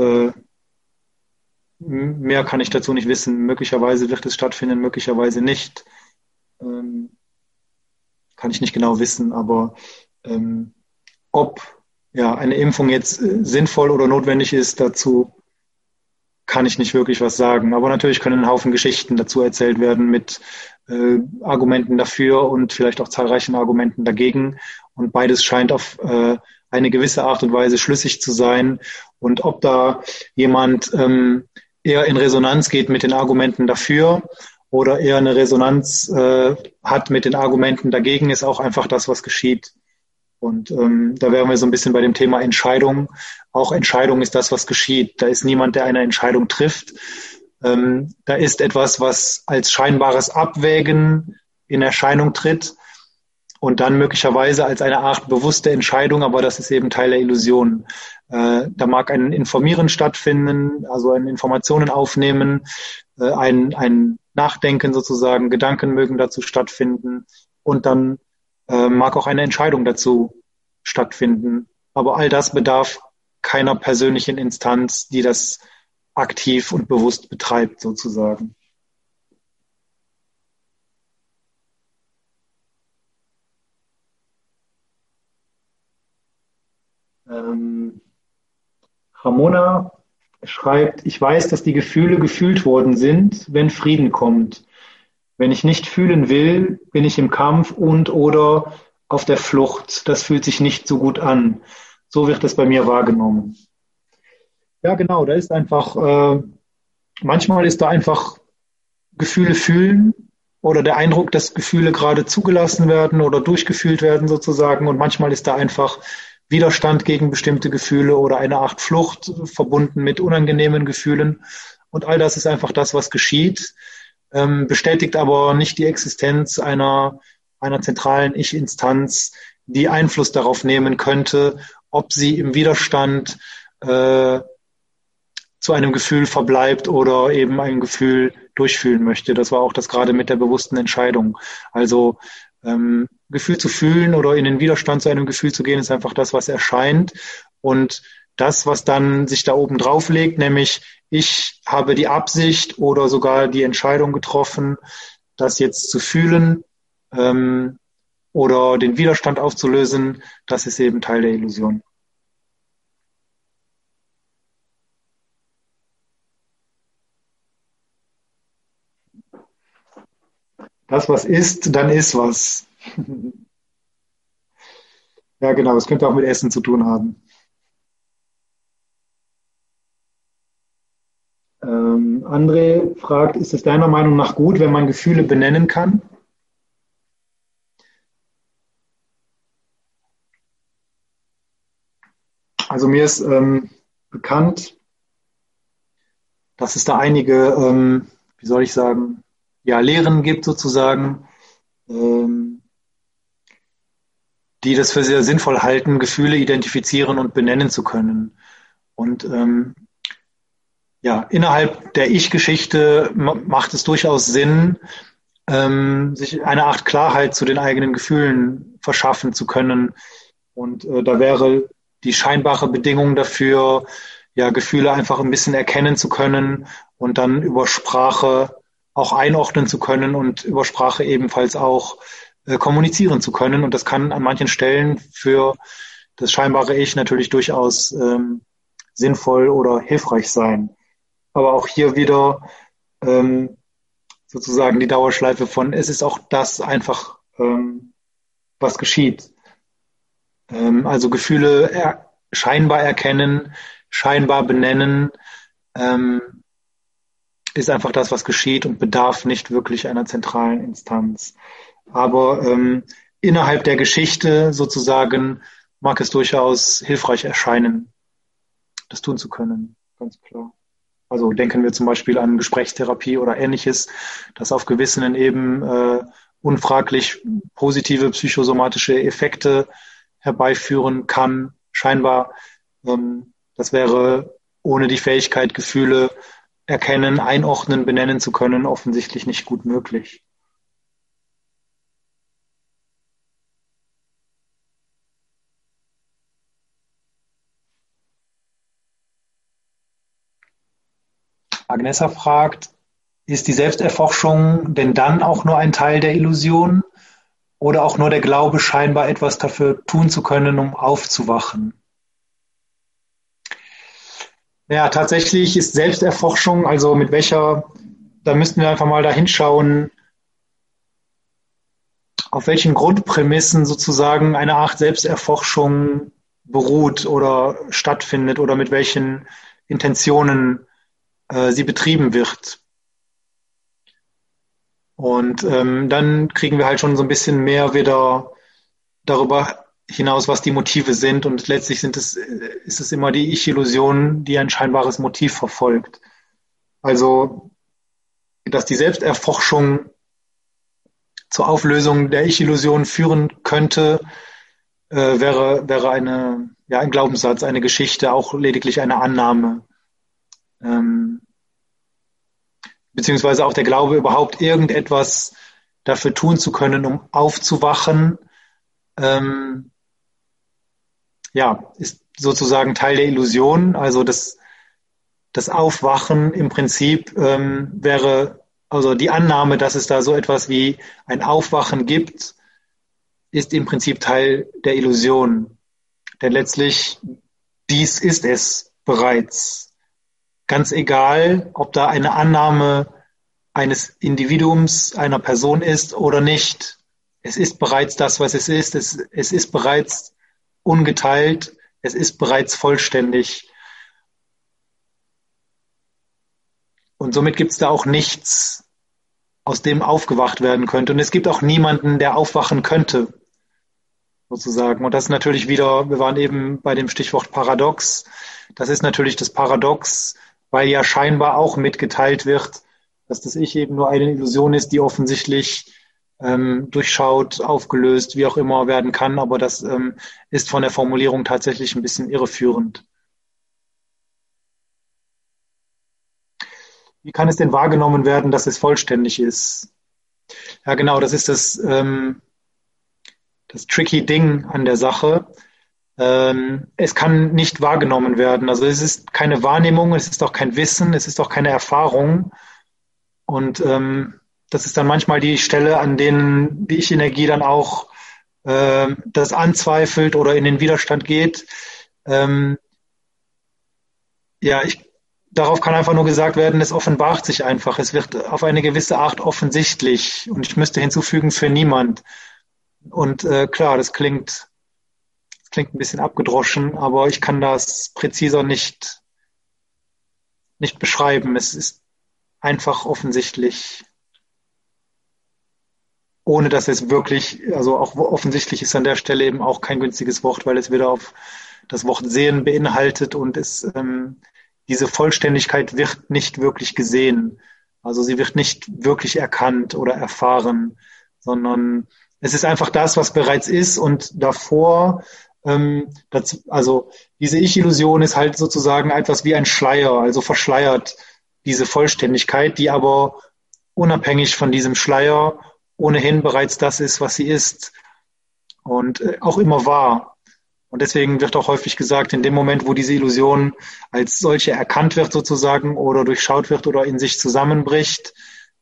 mehr kann ich dazu nicht wissen. Möglicherweise wird es stattfinden, möglicherweise nicht. Kann ich nicht genau wissen, aber ob ja eine Impfung jetzt sinnvoll oder notwendig ist, dazu kann ich nicht wirklich was sagen. Aber natürlich können ein Haufen Geschichten dazu erzählt werden mit Argumenten dafür und vielleicht auch zahlreichen Argumenten dagegen. Und beides scheint auf eine gewisse Art und Weise schlüssig zu sein. Und ob da jemand eher in Resonanz geht mit den Argumenten dafür oder eher eine Resonanz hat mit den Argumenten dagegen, ist auch einfach das, was geschieht. Und da wären wir so ein bisschen bei dem Thema Entscheidung. Auch Entscheidung ist das, was geschieht. Da ist niemand, der eine Entscheidung trifft. Da ist etwas, was als scheinbares Abwägen in Erscheinung tritt und dann möglicherweise als eine Art bewusste Entscheidung, aber das ist eben Teil der Illusion. Da mag ein Informieren stattfinden, also ein Informationen aufnehmen, ein Nachdenken sozusagen, Gedanken mögen dazu stattfinden und dann mag auch eine Entscheidung dazu stattfinden. Aber all das bedarf keiner persönlichen Instanz, die das aktiv und bewusst betreibt, sozusagen. Ramona schreibt, ich weiß, dass die Gefühle gefühlt worden sind, wenn Frieden kommt. Wenn ich nicht fühlen will, bin ich im Kampf und oder auf der Flucht. Das fühlt sich nicht so gut an. So wird es bei mir wahrgenommen. Ja, genau, da ist einfach, manchmal ist da einfach Gefühle fühlen oder der Eindruck, dass Gefühle gerade zugelassen werden oder durchgefühlt werden sozusagen. Und manchmal ist da einfach Widerstand gegen bestimmte Gefühle oder eine Art Flucht verbunden mit unangenehmen Gefühlen. Und all das ist einfach das, was geschieht, bestätigt aber nicht die Existenz einer zentralen Ich-Instanz, die Einfluss darauf nehmen könnte, ob sie im Widerstand zu einem Gefühl verbleibt oder eben ein Gefühl durchfühlen möchte. Das war auch das gerade mit der bewussten Entscheidung. Also Gefühl zu fühlen oder in den Widerstand zu einem Gefühl zu gehen, ist einfach das, was erscheint. Und das, was dann sich da oben drauf legt, nämlich ich habe die Absicht oder sogar die Entscheidung getroffen, das jetzt zu fühlen oder den Widerstand aufzulösen, das ist eben Teil der Illusion. Das, was ist, dann ist was. Ja, genau, es könnte auch mit Essen zu tun haben. André fragt, ist es deiner Meinung nach gut, wenn man Gefühle benennen kann? Also mir ist bekannt, dass es da einige, wie soll ich sagen, ja, Lehren gibt sozusagen, ähm, die das für sehr sinnvoll halten, Gefühle identifizieren und benennen zu können. Und ja, innerhalb der Ich-Geschichte macht es durchaus Sinn, sich eine Art Klarheit zu den eigenen Gefühlen verschaffen zu können. Und da wäre die scheinbare Bedingung dafür, ja, Gefühle einfach ein bisschen erkennen zu können und dann über Sprache auch einordnen zu können und über Sprache ebenfalls auch kommunizieren zu können. Und das kann an manchen Stellen für das scheinbare Ich natürlich durchaus sinnvoll oder hilfreich sein. Aber auch hier wieder sozusagen die Dauerschleife von, es ist auch das einfach, was geschieht. Also Gefühle scheinbar erkennen, scheinbar benennen, ähm, ist einfach das, was geschieht und bedarf nicht wirklich einer zentralen Instanz. Aber innerhalb der Geschichte sozusagen mag es durchaus hilfreich erscheinen, das tun zu können, ganz klar. Also denken wir zum Beispiel an Gesprächstherapie oder Ähnliches, das auf gewissen eben unfraglich positive psychosomatische Effekte herbeiführen kann. Scheinbar, das wäre ohne die Fähigkeit, Gefühle erkennen, einordnen, benennen zu können, offensichtlich nicht gut möglich. Agnesa fragt, ist die Selbsterforschung denn dann auch nur ein Teil der Illusion oder auch nur der Glaube, scheinbar etwas dafür tun zu können, um aufzuwachen? Ja, tatsächlich ist Selbsterforschung, also mit welcher, da müssten wir einfach mal da hinschauen, auf welchen Grundprämissen sozusagen eine Art Selbsterforschung beruht oder stattfindet oder mit welchen Intentionen sie betrieben wird. Und dann kriegen wir halt schon so ein bisschen mehr wieder darüber hinaus, was die Motive sind. Und letztlich ist es immer die Ich-Illusion, die ein scheinbares Motiv verfolgt. Also, dass die Selbsterforschung zur Auflösung der Ich-Illusion führen könnte, wäre ein Glaubenssatz, eine Geschichte, auch lediglich eine Annahme. Beziehungsweise auch der Glaube, überhaupt irgendetwas dafür tun zu können, um aufzuwachen, ist sozusagen Teil der Illusion. Also das Aufwachen im Prinzip wäre, also die Annahme, dass es da so etwas wie ein Aufwachen gibt, ist im Prinzip Teil der Illusion. Denn letztlich, dies ist es bereits. Ganz egal, ob da eine Annahme eines Individuums, einer Person ist oder nicht. Es ist bereits das, was es ist. Es ist bereits ungeteilt. Es ist bereits vollständig. Und somit gibt es da auch nichts, aus dem aufgewacht werden könnte. Und es gibt auch niemanden, der aufwachen könnte, sozusagen. Und das ist natürlich wieder, wir waren eben bei dem Stichwort Paradox. Das ist natürlich das Paradox, weil ja scheinbar auch mitgeteilt wird, dass das Ich eben nur eine Illusion ist, die offensichtlich durchschaut, aufgelöst, wie auch immer werden kann. Aber das ist von der Formulierung tatsächlich ein bisschen irreführend. Wie kann es denn wahrgenommen werden, dass es vollständig ist? Ja, genau, das ist das tricky Ding an der Sache. Es kann nicht wahrgenommen werden. Also es ist keine Wahrnehmung, es ist auch kein Wissen, es ist auch keine Erfahrung. Und das ist dann manchmal die Stelle, an denen die Ich-Energie dann auch das anzweifelt oder in den Widerstand geht. Darauf kann einfach nur gesagt werden, es offenbart sich einfach. Es wird auf eine gewisse Art offensichtlich. Und ich müsste hinzufügen, für niemand. Und klar, das klingt ein bisschen abgedroschen, aber ich kann das präziser nicht beschreiben. Es ist einfach offensichtlich, ohne dass es wirklich, also auch offensichtlich ist an der Stelle eben auch kein günstiges Wort, weil es wieder auf das Wort sehen beinhaltet und diese Vollständigkeit wird nicht wirklich gesehen. Also sie wird nicht wirklich erkannt oder erfahren, sondern es ist einfach das, was bereits ist und davor, also diese Ich-Illusion ist halt sozusagen etwas wie ein Schleier, also verschleiert diese Vollständigkeit, die aber unabhängig von diesem Schleier ohnehin bereits das ist, was sie ist und auch immer war. Und deswegen wird auch häufig gesagt, in dem Moment, wo diese Illusion als solche erkannt wird sozusagen oder durchschaut wird oder in sich zusammenbricht,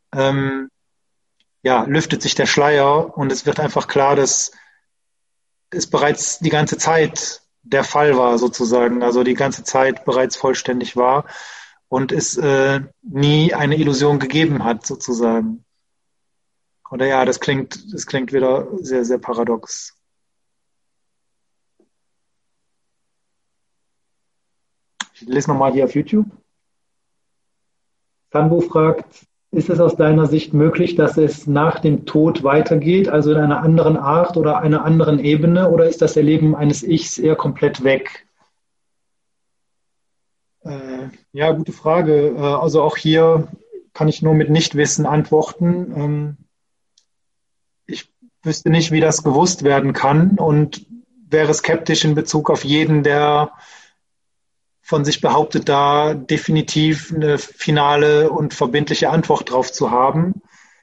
lüftet sich der Schleier und es wird einfach klar, dass es bereits die ganze Zeit der Fall war sozusagen, also die ganze Zeit bereits vollständig war und es nie eine Illusion gegeben hat sozusagen. Oder ja, das klingt wieder sehr, sehr paradox. Ich lese nochmal hier auf YouTube. Sanbo fragt, ist es aus deiner Sicht möglich, dass es nach dem Tod weitergeht, also in einer anderen Art oder einer anderen Ebene, oder ist das Erleben eines Ichs eher komplett weg? Ja, gute Frage. Also auch hier kann ich nur mit Nichtwissen antworten. Ich wüsste nicht, wie das gewusst werden kann und wäre skeptisch in Bezug auf jeden, der von sich behauptet, da definitiv eine finale und verbindliche Antwort drauf zu haben.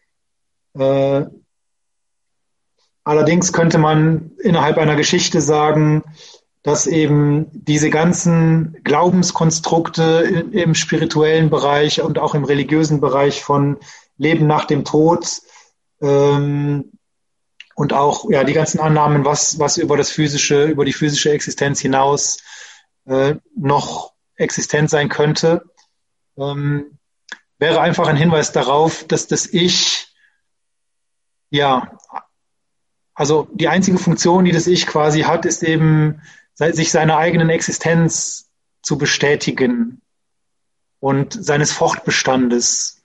Allerdings könnte man innerhalb einer Geschichte sagen, dass eben diese ganzen Glaubenskonstrukte im spirituellen Bereich und auch im religiösen Bereich von Leben nach dem Tod und auch die ganzen Annahmen, was über die physische Existenz hinaus noch existent sein könnte, wäre einfach ein Hinweis darauf, dass das Ich, also die einzige Funktion, die das Ich quasi hat, ist eben, sich seiner eigenen Existenz zu bestätigen und seines Fortbestandes.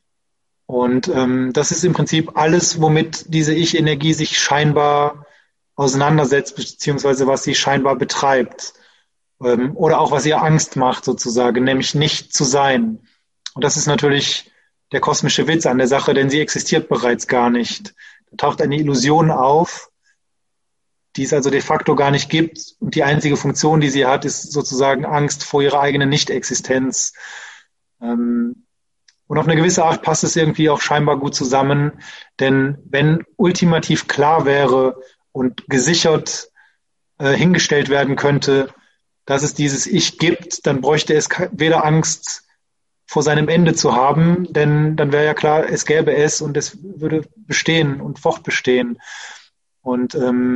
Und das ist im Prinzip alles, womit diese Ich-Energie sich scheinbar auseinandersetzt, beziehungsweise was sie scheinbar betreibt. Oder auch was ihr Angst macht sozusagen, nämlich nicht zu sein. Und das ist natürlich der kosmische Witz an der Sache, denn sie existiert bereits gar nicht. Da taucht eine Illusion auf, die es also de facto gar nicht gibt. Und die einzige Funktion, die sie hat, ist sozusagen Angst vor ihrer eigenen Nicht-Existenz. Und auf eine gewisse Art passt es irgendwie auch scheinbar gut zusammen, denn wenn ultimativ klar wäre und gesichert hingestellt werden könnte, dass es dieses Ich gibt, dann bräuchte es weder Angst vor seinem Ende zu haben, denn dann wäre ja klar, es gäbe es und es würde bestehen und fortbestehen. Und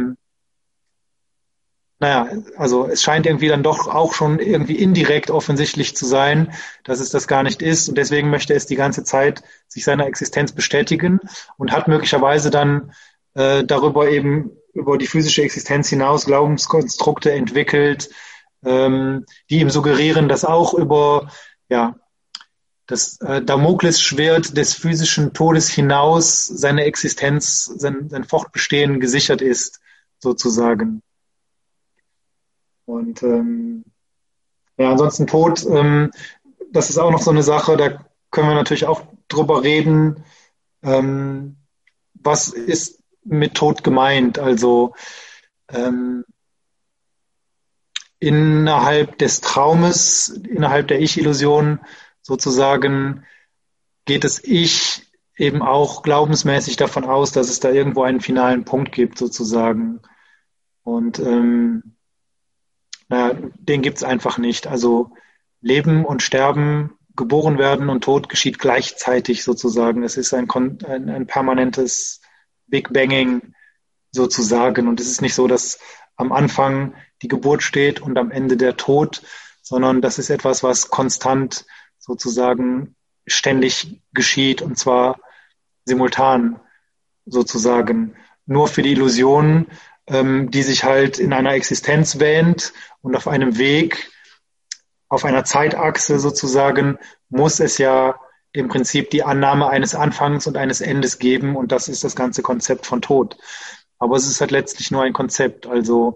also es scheint irgendwie dann doch auch schon irgendwie indirekt offensichtlich zu sein, dass es das gar nicht ist. Und deswegen möchte es die ganze Zeit sich seiner Existenz bestätigen und hat möglicherweise dann darüber eben über die physische Existenz hinaus Glaubenskonstrukte entwickelt, die ihm suggerieren, dass auch über das Damoklesschwert des physischen Todes hinaus seine Existenz, sein Fortbestehen gesichert ist, sozusagen. Und ansonsten Tod, das ist auch noch so eine Sache, da können wir natürlich auch drüber reden. Was ist mit Tod gemeint? Also innerhalb des Traumes, innerhalb der Ich-Illusion sozusagen, geht das Ich eben auch glaubensmäßig davon aus, dass es da irgendwo einen finalen Punkt gibt, sozusagen. Und den gibt's einfach nicht. Also Leben und Sterben, geboren werden und Tod geschieht gleichzeitig sozusagen. Es ist ein permanentes Big Banging sozusagen. Und es ist nicht so, dass am Anfang die Geburt steht und am Ende der Tod, sondern das ist etwas, was konstant sozusagen ständig geschieht und zwar simultan sozusagen. Nur für die Illusion, die sich halt in einer Existenz wähnt und auf einem Weg, auf einer Zeitachse sozusagen, muss es ja im Prinzip die Annahme eines Anfangs und eines Endes geben und das ist das ganze Konzept von Tod. Aber es ist halt letztlich nur ein Konzept. Also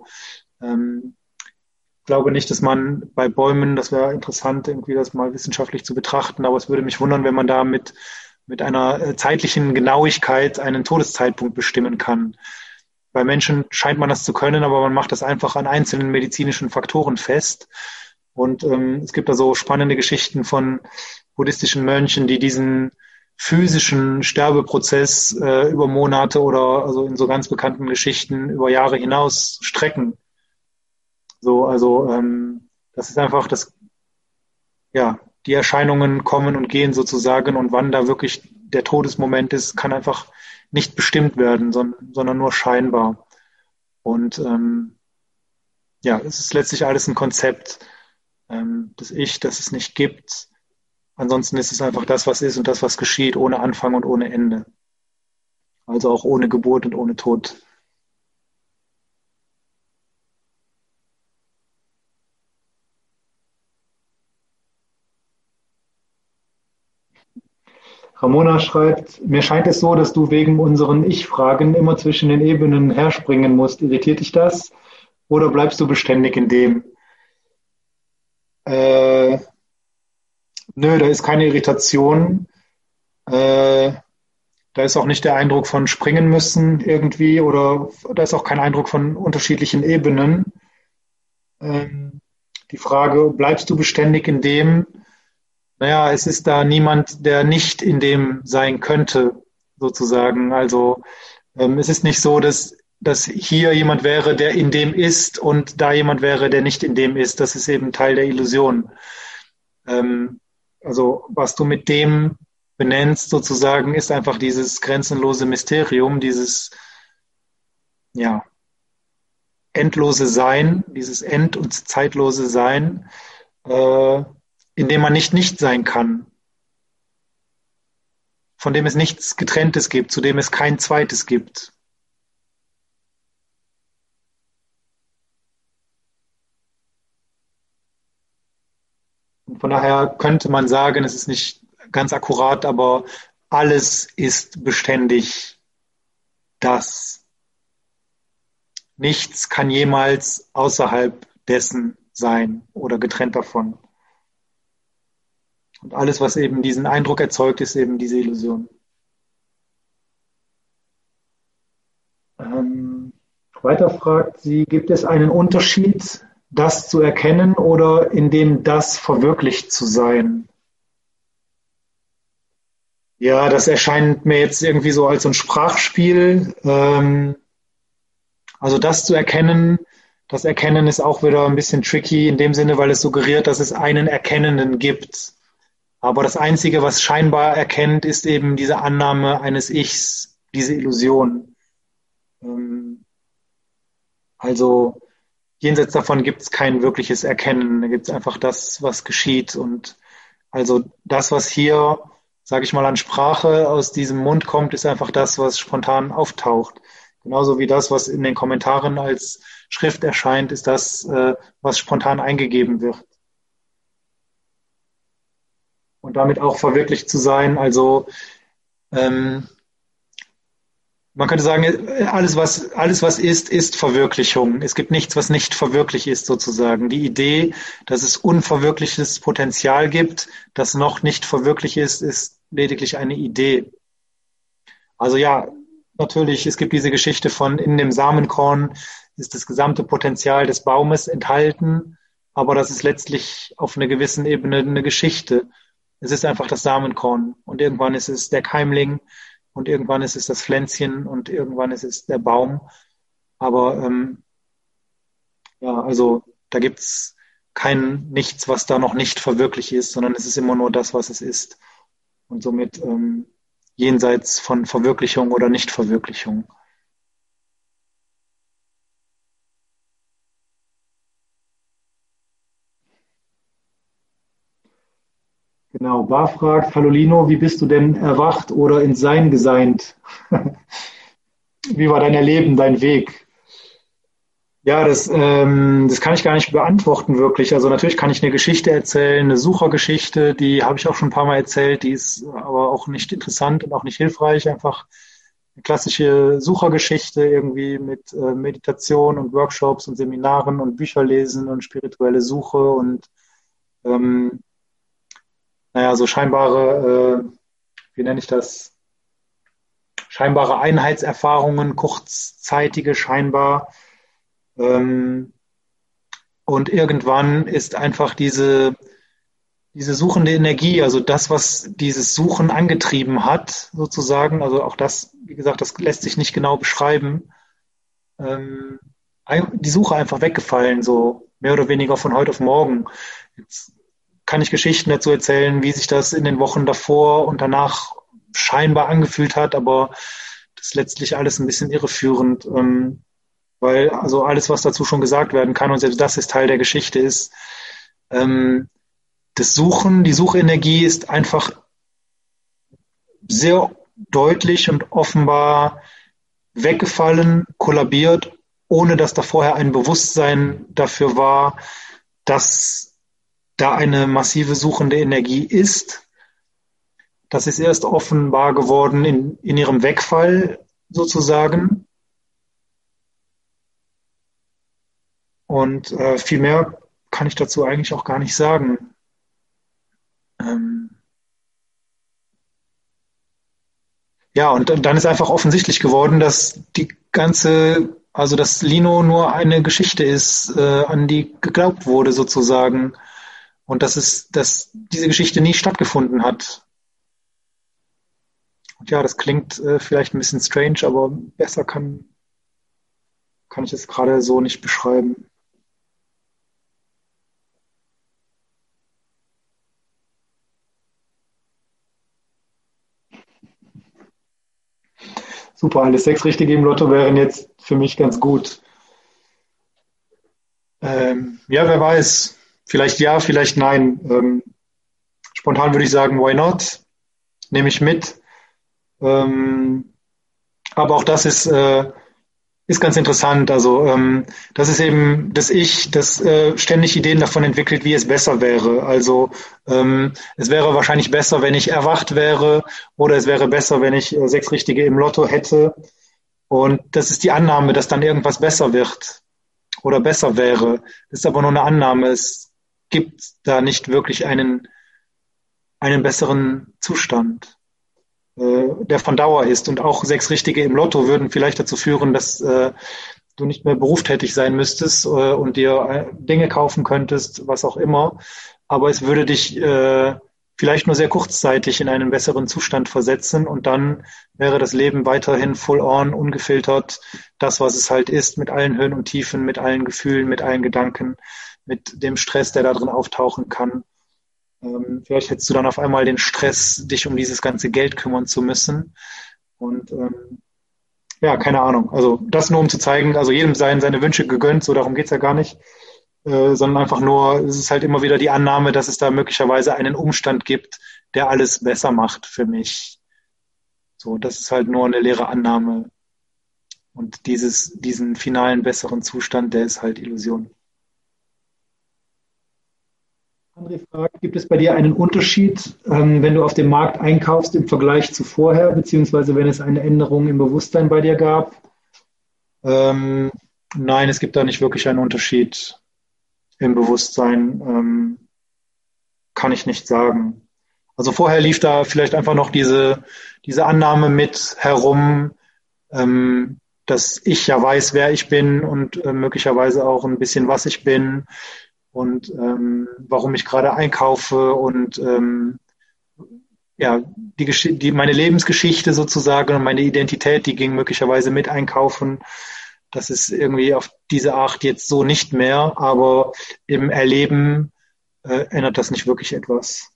ich glaube nicht, dass man bei Bäumen, das wäre interessant, irgendwie das mal wissenschaftlich zu betrachten, aber es würde mich wundern, wenn man da mit einer zeitlichen Genauigkeit einen Todeszeitpunkt bestimmen kann. Bei Menschen scheint man das zu können, aber man macht das einfach an einzelnen medizinischen Faktoren fest. Und es gibt da so spannende Geschichten von buddhistischen Mönchen, die diesen physischen Sterbeprozess über Monate oder also in so ganz bekannten Geschichten über Jahre hinaus strecken. So, also das ist einfach die Erscheinungen kommen und gehen sozusagen und wann da wirklich der Todesmoment ist, kann einfach nicht bestimmt werden, sondern nur scheinbar. Und es ist letztlich alles ein Konzept, das Ich, das es nicht gibt. Ansonsten ist es einfach das, was ist und das, was geschieht, ohne Anfang und ohne Ende. Also auch ohne Geburt und ohne Tod. Ramona schreibt, mir scheint es so, dass du wegen unseren Ich-Fragen immer zwischen den Ebenen herspringen musst. Irritiert dich das? Oder bleibst du beständig in dem? Nö, da ist keine Irritation. Da ist auch nicht der Eindruck von springen müssen irgendwie oder da ist auch kein Eindruck von unterschiedlichen Ebenen. Die Frage, bleibst du beständig in dem? Naja, es ist da niemand, der nicht in dem sein könnte, sozusagen. Also es ist nicht so, dass hier jemand wäre, der in dem ist und da jemand wäre, der nicht in dem ist. Das ist eben Teil der Illusion. Also was du mit dem benennst, sozusagen, ist einfach dieses grenzenlose Mysterium, dieses endlose Sein, dieses end- und zeitlose Sein, in dem man nicht sein kann, von dem es nichts Getrenntes gibt, zu dem es kein Zweites gibt. Und von daher könnte man sagen, es ist nicht ganz akkurat, aber alles ist beständig das. nichts kann jemals außerhalb dessen sein oder getrennt davon. Und alles, was eben diesen Eindruck erzeugt, ist eben diese Illusion. Weiter fragt sie, gibt es einen Unterschied, das zu erkennen oder in dem das verwirklicht zu sein? Ja, das erscheint mir jetzt irgendwie so als so ein Sprachspiel. Also das Erkennen ist auch wieder ein bisschen tricky in dem Sinne, weil es suggeriert, dass es einen Erkennenden gibt. Aber das Einzige, was scheinbar erkennt, ist eben diese Annahme eines Ichs, diese Illusion. Also jenseits davon gibt es kein wirkliches Erkennen. Da gibt es einfach das, was geschieht. Und also das, was hier, sage ich mal, an Sprache aus diesem Mund kommt, ist einfach das, was spontan auftaucht. Genauso wie das, was in den Kommentaren als Schrift erscheint, ist das, was spontan eingegeben wird. Und damit auch verwirklicht zu sein. Also man könnte sagen, alles was ist Verwirklichung. Es gibt nichts, was nicht verwirklicht ist, sozusagen. Die Idee, dass es unverwirklichtes Potenzial gibt, das noch nicht verwirklicht ist lediglich eine Idee. Also ja, natürlich, es gibt diese Geschichte von in dem Samenkorn ist das gesamte Potenzial des Baumes enthalten, aber das ist letztlich auf einer gewissen Ebene eine Geschichte. Es ist einfach das Samenkorn und irgendwann ist es der Keimling und irgendwann ist es das Pflänzchen und irgendwann ist es der Baum. Aber ja, also da gibt's kein Nichts, was da noch nicht verwirklicht ist, sondern es ist immer nur das, was es ist. Und somit jenseits von Verwirklichung oder Nichtverwirklichung. Genau, Bar fragt, hallo Lino, wie bist du denn erwacht oder ins Sein geseint? Wie war dein Erleben, dein Weg? Ja, das kann ich gar nicht beantworten wirklich. Also natürlich kann ich eine Geschichte erzählen, eine Suchergeschichte, die habe ich auch schon ein paar Mal erzählt, die ist aber auch nicht interessant und auch nicht hilfreich. Einfach eine klassische Suchergeschichte irgendwie mit Meditation und Workshops und Seminaren und Bücherlesen und spirituelle Suche und naja, so scheinbare, wie nenne ich das? Scheinbare Einheitserfahrungen, kurzzeitige scheinbar. Und irgendwann ist einfach diese suchende Energie, also das, was dieses Suchen angetrieben hat, sozusagen, also auch das, wie gesagt, das lässt sich nicht genau beschreiben, die Suche einfach weggefallen, so mehr oder weniger von heute auf morgen. Jetzt kann ich Geschichten dazu erzählen, wie sich das in den Wochen davor und danach scheinbar angefühlt hat, aber das ist letztlich alles ein bisschen irreführend, weil also alles, was dazu schon gesagt werden kann, und selbst das ist Teil der Geschichte, ist, das Suchen, die Suchenergie ist einfach sehr deutlich und offenbar weggefallen, kollabiert, ohne dass da vorher ein Bewusstsein dafür war, dass da eine massive suchende Energie ist. Das ist erst offenbar geworden in ihrem Wegfall sozusagen. Und viel mehr kann ich dazu eigentlich auch gar nicht sagen. Ja, und dann ist einfach offensichtlich geworden, dass dass Lino nur eine Geschichte ist, an die geglaubt wurde sozusagen. Und dass diese Geschichte nie stattgefunden hat. Und ja, das klingt vielleicht ein bisschen strange, aber besser kann ich es gerade so nicht beschreiben. Super, alle 6 Richtige im Lotto wären jetzt für mich ganz gut. Ja, wer weiß. Vielleicht ja, vielleicht nein. Spontan würde ich sagen, why not? Nehme ich mit. Aber auch das ist ganz interessant. Also das ist eben das Ich, das ständig Ideen davon entwickelt, wie es besser wäre. Also es wäre wahrscheinlich besser, wenn ich erwacht wäre, oder es wäre besser, wenn ich 6 Richtige im Lotto hätte. Und das ist die Annahme, dass dann irgendwas besser wird oder besser wäre. Das ist aber nur eine Annahme. Es gibt da nicht wirklich einen besseren Zustand, der von Dauer ist. Und auch 6 Richtige im Lotto würden vielleicht dazu führen, dass du nicht mehr berufstätig sein müsstest und dir Dinge kaufen könntest, was auch immer. Aber es würde dich vielleicht nur sehr kurzzeitig in einen besseren Zustand versetzen und dann wäre das Leben weiterhin full on, ungefiltert, das, was es halt ist, mit allen Höhen und Tiefen, mit allen Gefühlen, mit allen Gedanken, mit dem Stress, der da drin auftauchen kann. Vielleicht hättest du dann auf einmal den Stress, dich um dieses ganze Geld kümmern zu müssen. Und ja, keine Ahnung. Also das nur, um zu zeigen, also jedem seien seine Wünsche gegönnt, so darum geht's ja gar nicht, sondern einfach nur, es ist halt immer wieder die Annahme, dass es da möglicherweise einen Umstand gibt, der alles besser macht für mich. So, das ist halt nur eine leere Annahme. Und diesen finalen besseren Zustand, der ist halt Illusion. André fragt, gibt es bei dir einen Unterschied, wenn du auf dem Markt einkaufst im Vergleich zu vorher, beziehungsweise wenn es eine Änderung im Bewusstsein bei dir gab? Nein, es gibt da nicht wirklich einen Unterschied im Bewusstsein, kann ich nicht sagen. Also vorher lief da vielleicht einfach noch diese Annahme mit herum, dass ich ja weiß, wer ich bin und möglicherweise auch ein bisschen, was ich bin und warum ich gerade einkaufe und ja, meine Lebensgeschichte sozusagen und meine Identität, die ging möglicherweise mit einkaufen. Das ist irgendwie auf diese Art jetzt so nicht mehr, aber im Erleben ändert das nicht wirklich etwas.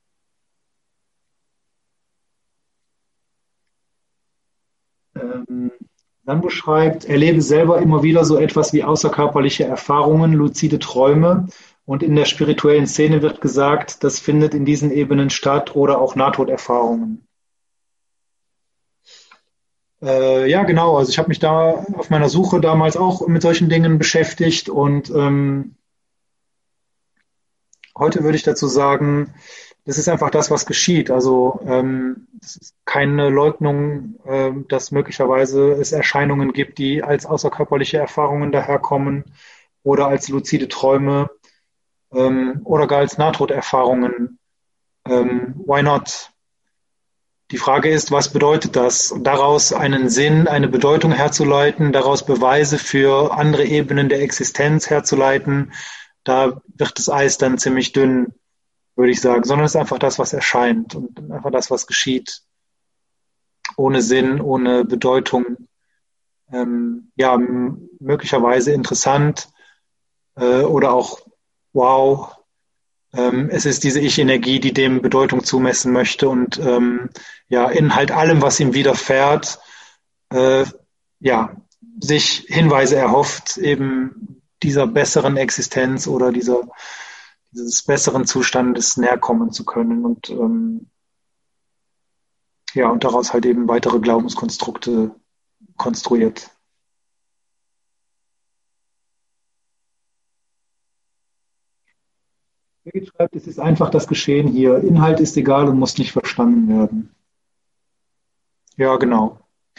Ähm, Dann beschreibt, erlebe selber immer wieder so etwas wie außerkörperliche Erfahrungen, luzide Träume. Und in der spirituellen Szene wird gesagt, das findet in diesen Ebenen statt oder auch Nahtoderfahrungen. Ja, genau. Also ich habe mich da auf meiner Suche damals auch mit solchen Dingen beschäftigt und heute würde ich dazu sagen, das ist einfach das, was geschieht. Also es ist keine Leugnung, dass möglicherweise es Erscheinungen gibt, die als außerkörperliche Erfahrungen daherkommen oder als luzide Träume oder gar als Nahtoderfahrungen. Why not? Die Frage ist, was bedeutet das? Und daraus einen Sinn, eine Bedeutung herzuleiten, daraus Beweise für andere Ebenen der Existenz herzuleiten, da wird das Eis dann ziemlich dünn, würde ich sagen, sondern es ist einfach das, was erscheint und einfach das, was geschieht, ohne Sinn, ohne Bedeutung. Ja, möglicherweise interessant oder auch wow. Es ist diese Ich-Energie, die dem Bedeutung zumessen möchte und ja, in halt allem, was ihm widerfährt, äh, ja, sich Hinweise erhofft, eben dieser besseren Existenz oder dieses besseren Zustandes näher kommen zu können und ja, und daraus halt eben weitere Glaubenskonstrukte konstruiert. Birgit schreibt, es ist einfach das Geschehen hier. Inhalt ist egal und muss nicht verstanden werden. Ja, genau.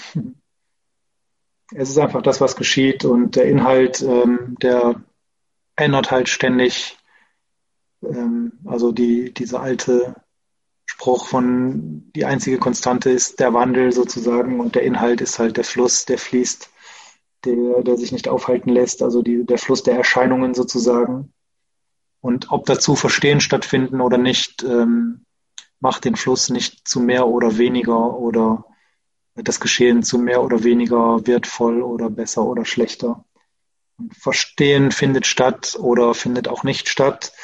Es ist einfach das, was geschieht und der Inhalt, der ändert halt ständig. Also dieser alte Spruch von die einzige Konstante ist der Wandel sozusagen und der Inhalt ist halt der Fluss, der fließt, der sich nicht aufhalten lässt, also der Fluss der Erscheinungen sozusagen. Und ob dazu Verstehen stattfinden oder nicht, macht den Fluss nicht zu mehr oder weniger oder das Geschehen zu mehr oder weniger wertvoll oder besser oder schlechter. Und Verstehen findet statt oder findet auch nicht statt.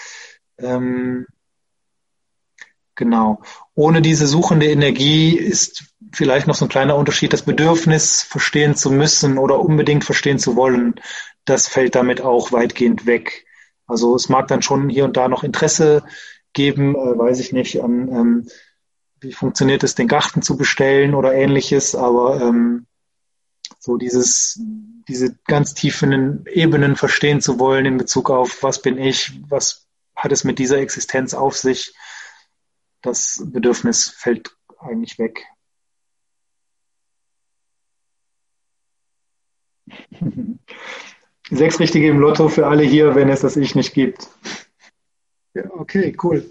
Genau. Ohne diese suchende Energie ist vielleicht noch so ein kleiner Unterschied. Das Bedürfnis, verstehen zu müssen oder unbedingt verstehen zu wollen, das fällt damit auch weitgehend weg. Also es mag dann schon hier und da noch Interesse geben, weiß ich nicht, an wie funktioniert es, den Garten zu bestellen oder ähnliches, aber so diese ganz tiefen Ebenen verstehen zu wollen in Bezug auf, was bin ich, was hat es mit dieser Existenz auf sich, das Bedürfnis fällt eigentlich weg. Sechs Richtige im Lotto für alle hier, wenn es das Ich nicht gibt. Ja, okay, cool.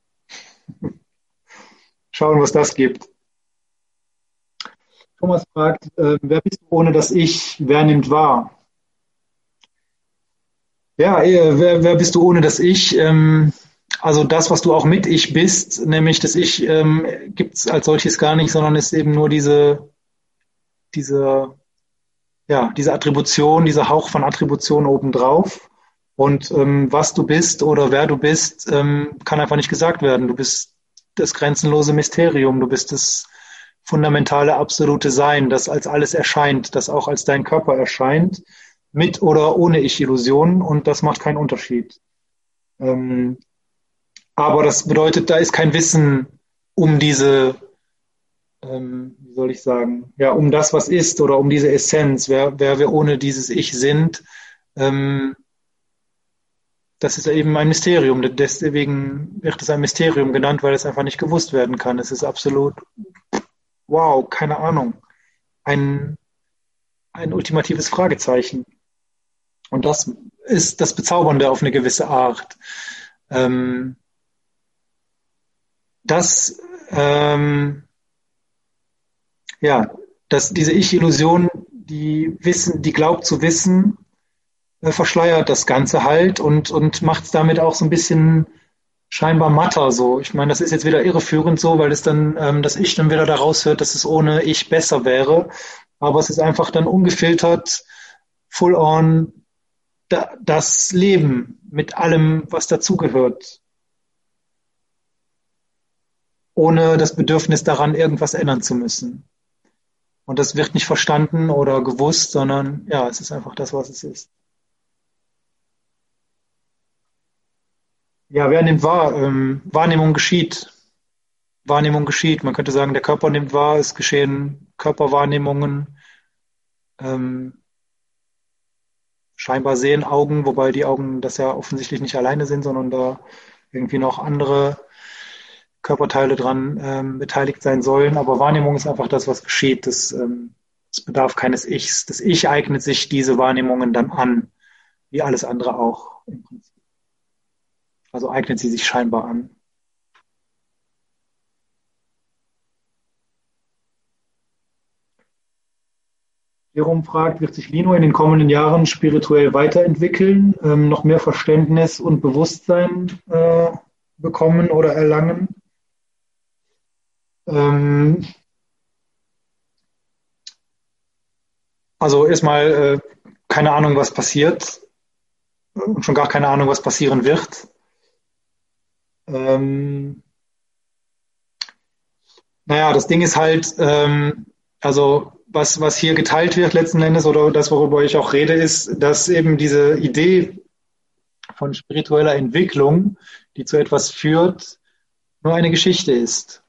Schauen, was das gibt. Thomas fragt, wer bist du ohne das Ich? Wer nimmt wahr? Ja, wer bist du ohne das Ich? Also das, was du auch mit Ich bist, nämlich das Ich gibt es als solches gar nicht, sondern ist eben nur diese, diese Attribution, dieser Hauch von Attribution obendrauf. Und was du bist oder wer du bist, kann einfach nicht gesagt werden. Du bist das grenzenlose Mysterium, du bist das fundamentale, absolute Sein, das als alles erscheint, das auch als dein Körper erscheint, mit oder ohne Ich-Illusionen, und das macht keinen Unterschied. Ähm, aber das bedeutet, da ist kein Wissen um diese, wie soll ich sagen, ja, um das, was ist, oder um diese Essenz, wer wir ohne dieses Ich sind. Ähm, Das ist ja eben ein Mysterium. Deswegen wird es ein Mysterium genannt, weil es einfach nicht gewusst werden kann. Es ist absolut, wow, keine Ahnung, ein, ein ultimatives Fragezeichen. Und das ist das Bezaubernde auf eine gewisse Art. Ähm, dass, ähm, ja, dass diese Ich-Illusion, die glaubt zu wissen, verschleiert das Ganze halt und macht es damit auch so ein bisschen scheinbar matter so. Ich meine, das ist jetzt wieder irreführend so, weil es dann das Ich dann wieder daraus hört, dass es ohne Ich besser wäre. Aber es ist einfach dann ungefiltert, full on das Leben mit allem, was dazugehört, ohne das Bedürfnis daran, irgendwas ändern zu müssen. Und das wird nicht verstanden oder gewusst, sondern ja, es ist einfach das, was es ist. Ja, wer nimmt wahr? Wahrnehmung geschieht. Wahrnehmung geschieht. Man könnte sagen, der Körper nimmt wahr, es geschehen Körperwahrnehmungen. Ähm, scheinbar sehen Augen, wobei die Augen das ja offensichtlich nicht alleine sind, sondern da irgendwie noch andere Körperteile dran beteiligt sein sollen. Aber Wahrnehmung ist einfach das, was geschieht. Das bedarf keines Ichs. Das Ich eignet sich diese Wahrnehmungen dann an, wie alles andere auch im Prinzip. Also eignet sie sich scheinbar an. Hierum fragt, wird sich Lino in den kommenden Jahren spirituell weiterentwickeln, noch mehr Verständnis und Bewusstsein bekommen oder erlangen? Ähm, also erstmal keine Ahnung, was passiert, und schon gar keine Ahnung, was passieren wird. Ähm, naja, das Ding ist halt, also was hier geteilt wird letzten Endes, oder das, worüber ich auch rede, ist, dass eben diese Idee von spiritueller Entwicklung, die zu etwas führt, nur eine Geschichte ist.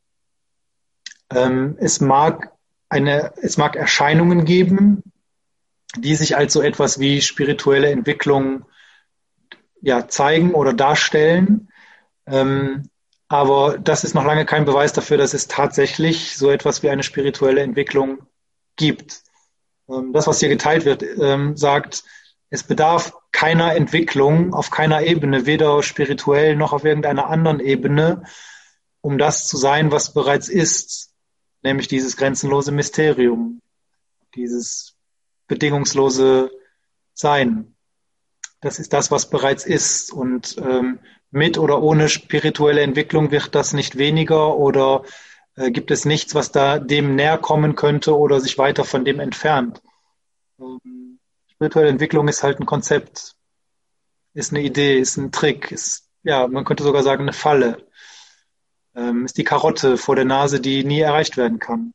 Es mag Erscheinungen geben, die sich als so etwas wie spirituelle Entwicklung ja, zeigen oder darstellen. Ähm, aber das ist noch lange kein Beweis dafür, dass es tatsächlich so etwas wie eine spirituelle Entwicklung gibt. Das, was hier geteilt wird, sagt, es bedarf keiner Entwicklung auf keiner Ebene, weder spirituell noch auf irgendeiner anderen Ebene, um das zu sein, was bereits ist, nämlich dieses grenzenlose Mysterium, dieses bedingungslose Sein. Das ist das, was bereits ist. Und mit oder ohne spirituelle Entwicklung wird das nicht weniger, oder gibt es nichts, was da dem näher kommen könnte oder sich weiter von dem entfernt. Spirituelle Entwicklung ist halt ein Konzept, ist eine Idee, ist ein Trick, ist, ja, man könnte sogar sagen, eine Falle, ist die Karotte vor der Nase, die nie erreicht werden kann.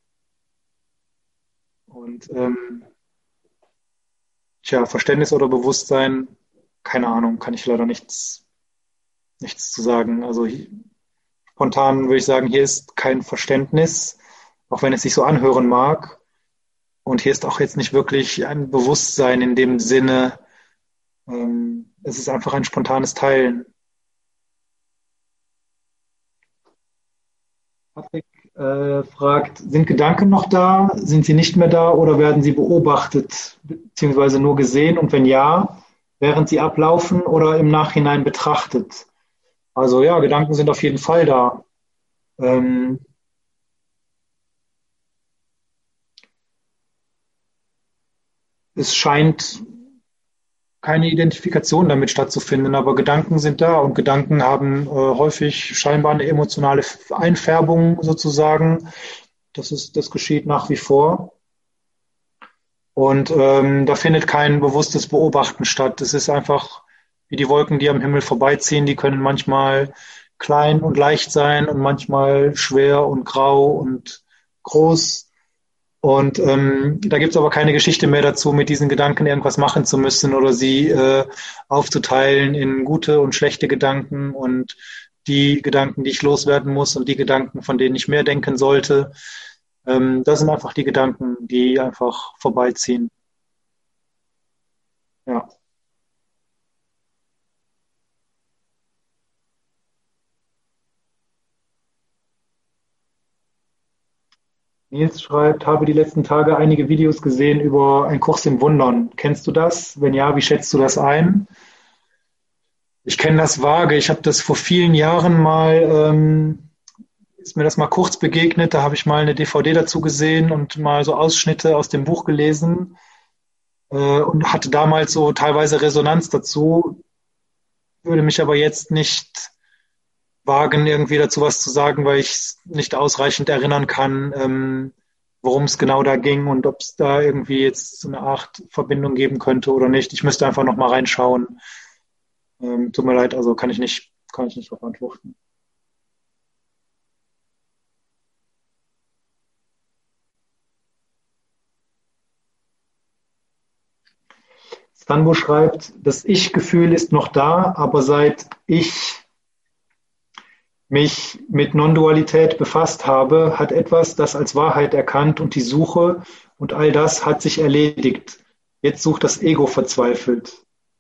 Und Verständnis oder Bewusstsein, keine Ahnung, kann ich leider nichts zu sagen. Also spontan würde ich sagen, hier ist kein Verständnis, auch wenn es sich so anhören mag. Und hier ist auch jetzt nicht wirklich ein Bewusstsein in dem Sinne, es ist einfach ein spontanes Teilen. Patrick fragt, sind Gedanken noch da? Sind sie nicht mehr da oder werden sie beobachtet beziehungsweise nur gesehen? Und wenn ja, während sie ablaufen oder im Nachhinein betrachtet? Also ja, Gedanken sind auf jeden Fall da. Ähm, Es scheint keine Identifikation damit stattzufinden, aber Gedanken sind da und Gedanken haben häufig scheinbar eine emotionale Einfärbung sozusagen. Das geschieht nach wie vor. Und da findet kein bewusstes Beobachten statt. Es ist einfach wie die Wolken, die am Himmel vorbeiziehen. Die können manchmal klein und leicht sein und manchmal schwer und grau und groß. Und da gibt es aber keine Geschichte mehr dazu, mit diesen Gedanken irgendwas machen zu müssen oder sie aufzuteilen in gute und schlechte Gedanken und die Gedanken, die ich loswerden muss und die Gedanken, von denen ich mehr denken sollte. Das sind einfach die Gedanken, die einfach vorbeiziehen. Ja. Nils schreibt, habe die letzten Tage einige Videos gesehen über einen Kurs im Wundern. Kennst du das? Wenn ja, wie schätzt du das ein? Ich kenne das vage. Ich habe das vor vielen Jahren mal, ist mir das mal kurz begegnet. Da habe ich mal eine DVD dazu gesehen und mal so Ausschnitte aus dem Buch gelesen und hatte damals so teilweise Resonanz dazu, würde mich aber jetzt nicht wagen, irgendwie dazu was zu sagen, weil ich es nicht ausreichend erinnern kann, worum es genau da ging und ob es da irgendwie jetzt so eine Art Verbindung geben könnte oder nicht. Ich müsste einfach noch mal reinschauen. Tut mir leid, also kann ich nicht darauf antworten. Stanbo schreibt, das Ich-Gefühl ist noch da, aber seit ich mich mit Non-Dualität befasst habe, hat etwas das als Wahrheit erkannt und die Suche und all das hat sich erledigt. Jetzt sucht das Ego verzweifelt.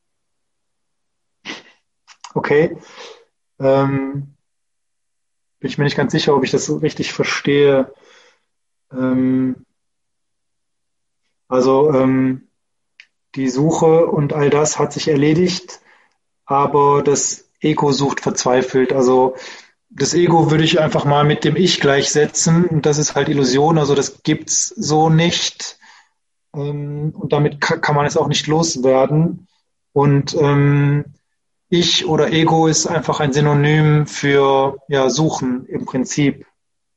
Okay, bin ich mir nicht ganz sicher, ob ich das so richtig verstehe. Ähm, also die Suche und all das hat sich erledigt, aber das Ego sucht verzweifelt. Also das Ego würde ich einfach mal mit dem Ich gleichsetzen und das ist halt Illusion, also das gibt's so nicht und damit kann man es auch nicht loswerden. Und Ich oder Ego ist einfach ein Synonym für ja, Suchen im Prinzip.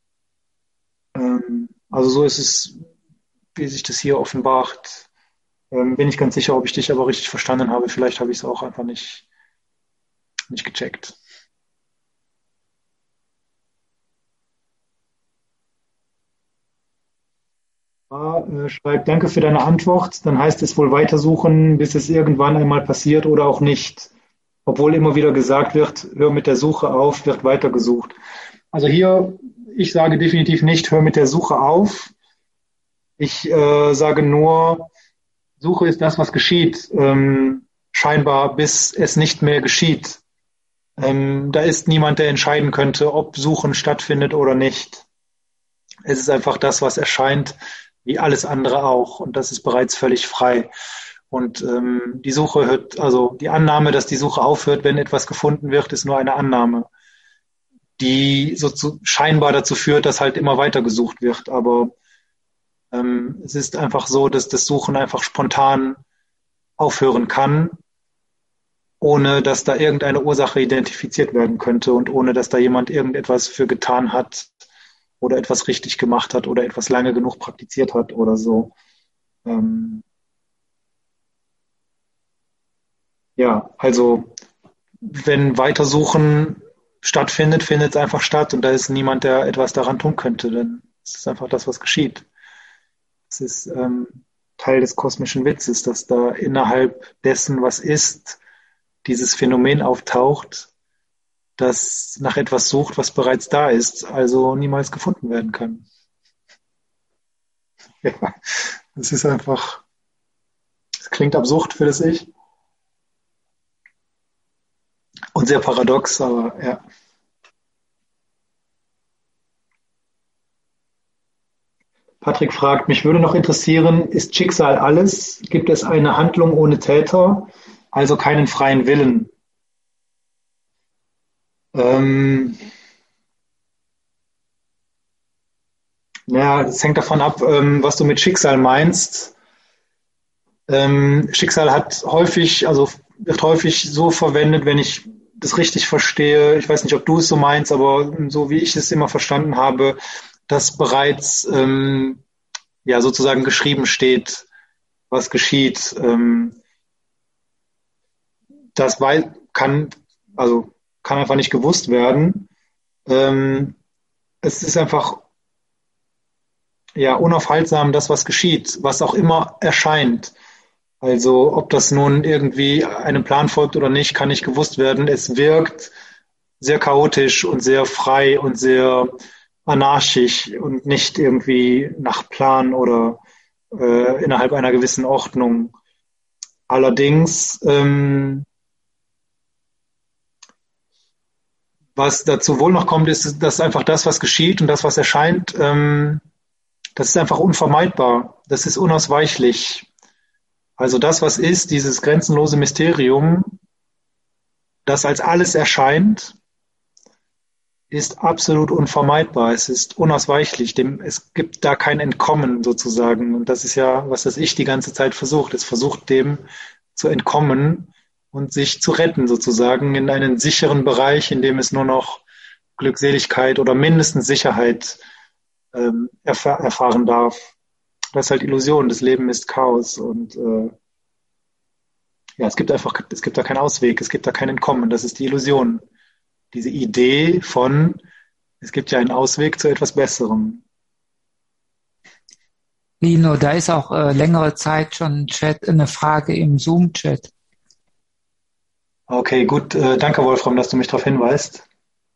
Also so ist es, wie sich das hier offenbart. Bin ich ganz sicher, ob ich dich aber richtig verstanden habe. Vielleicht habe ich es auch einfach nicht gecheckt. Schreibt, danke für deine Antwort. Dann heißt es wohl weitersuchen, bis es irgendwann einmal passiert oder auch nicht. Obwohl immer wieder gesagt wird, hör mit der Suche auf, wird weitergesucht. Also hier, ich sage definitiv nicht, hör mit der Suche auf. Ich sage nur, Suche ist das, was geschieht, scheinbar bis es nicht mehr geschieht. Da ist niemand, der entscheiden könnte, ob Suchen stattfindet oder nicht. Es ist einfach das, was erscheint, wie alles andere auch. Und das ist bereits völlig frei. Und die Suche hört, also die Annahme, dass die Suche aufhört, wenn etwas gefunden wird, ist nur eine Annahme, die scheinbar dazu führt, dass halt immer weiter gesucht wird. Aber es ist einfach so, dass das Suchen einfach spontan aufhören kann, ohne dass da irgendeine Ursache identifiziert werden könnte und ohne dass da jemand irgendetwas für getan hat oder etwas richtig gemacht hat oder etwas lange genug praktiziert hat oder so. Ähm, ja, also wenn Weitersuchen stattfindet, findet es einfach statt und da ist niemand, der etwas daran tun könnte. Dann ist es einfach das, was geschieht. Es ist Teil des kosmischen Witzes, dass da innerhalb dessen, was ist, dieses Phänomen auftaucht, das nach etwas sucht, was bereits da ist, also niemals gefunden werden kann. Ja, das ist einfach, das klingt absurd für das Ich und sehr paradox, aber ja. Patrick fragt, mich würde noch interessieren, ist Schicksal alles? Gibt es eine Handlung ohne Täter, also keinen freien Willen? Ähm, ja, es hängt davon ab, was du mit Schicksal meinst. Schicksal wird häufig so verwendet, wenn ich das richtig verstehe. Ich weiß nicht, ob du es so meinst, aber so wie ich es immer verstanden habe, dass bereits ja sozusagen geschrieben steht, was geschieht. Das kann einfach nicht gewusst werden. Ähm, Es ist einfach ja unaufhaltsam, das, was geschieht, was auch immer erscheint. Also ob das nun irgendwie einem Plan folgt oder nicht, kann nicht gewusst werden. Es wirkt sehr chaotisch und sehr frei und sehr anarchisch und nicht irgendwie nach Plan oder innerhalb einer gewissen Ordnung. Allerdings, was dazu wohl noch kommt, ist, dass einfach das, was geschieht und das, was erscheint, das ist einfach unvermeidbar. Das ist unausweichlich. Also das, was ist, dieses grenzenlose Mysterium, das als alles erscheint, ist absolut unvermeidbar. Es ist unausweichlich. Es gibt da kein Entkommen sozusagen. Und das ist ja, was das Ich die ganze Zeit versucht. Es versucht dem zu entkommen und sich zu retten sozusagen in einen sicheren Bereich, in dem es nur noch Glückseligkeit oder mindestens Sicherheit erfahren darf. Das ist halt Illusion. Das Leben ist Chaos und ja, es gibt da keinen Ausweg. Es gibt da kein Entkommen. Das ist die Illusion. Diese Idee von, es gibt ja einen Ausweg zu etwas Besserem. Lino, da ist auch längere Zeit schon eine Frage im Zoom-Chat. Okay, gut. Danke, Wolfram, dass du mich darauf hinweist.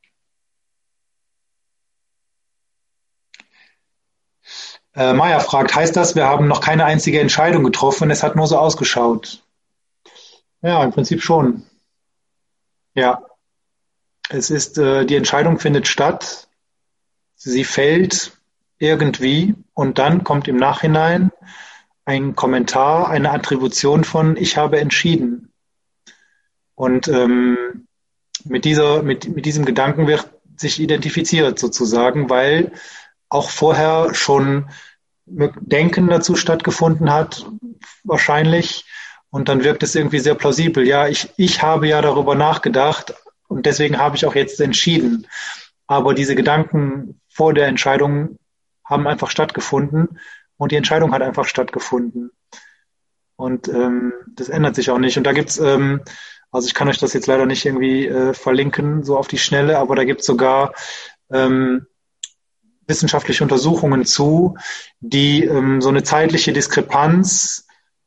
Maya fragt, heißt das, wir haben noch keine einzige Entscheidung getroffen, es hat nur so ausgeschaut? Ja, im Prinzip schon. Ja, die Entscheidung findet statt, sie fällt irgendwie und dann kommt im Nachhinein ein Kommentar, eine Attribution von ich habe entschieden. Und mit diesem Gedanken wird sich identifiziert sozusagen, weil auch vorher schon Denken dazu stattgefunden hat, wahrscheinlich. Und dann wirkt es irgendwie sehr plausibel. Ja, ich habe ja darüber nachgedacht und deswegen habe ich auch jetzt entschieden. Aber diese Gedanken vor der Entscheidung haben einfach stattgefunden und die Entscheidung hat einfach stattgefunden. Und das ändert sich auch nicht. Und da gibt's, also ich kann euch das jetzt leider nicht irgendwie verlinken, so auf die Schnelle, aber da gibt's sogar wissenschaftliche Untersuchungen zu, die so eine zeitliche Diskrepanz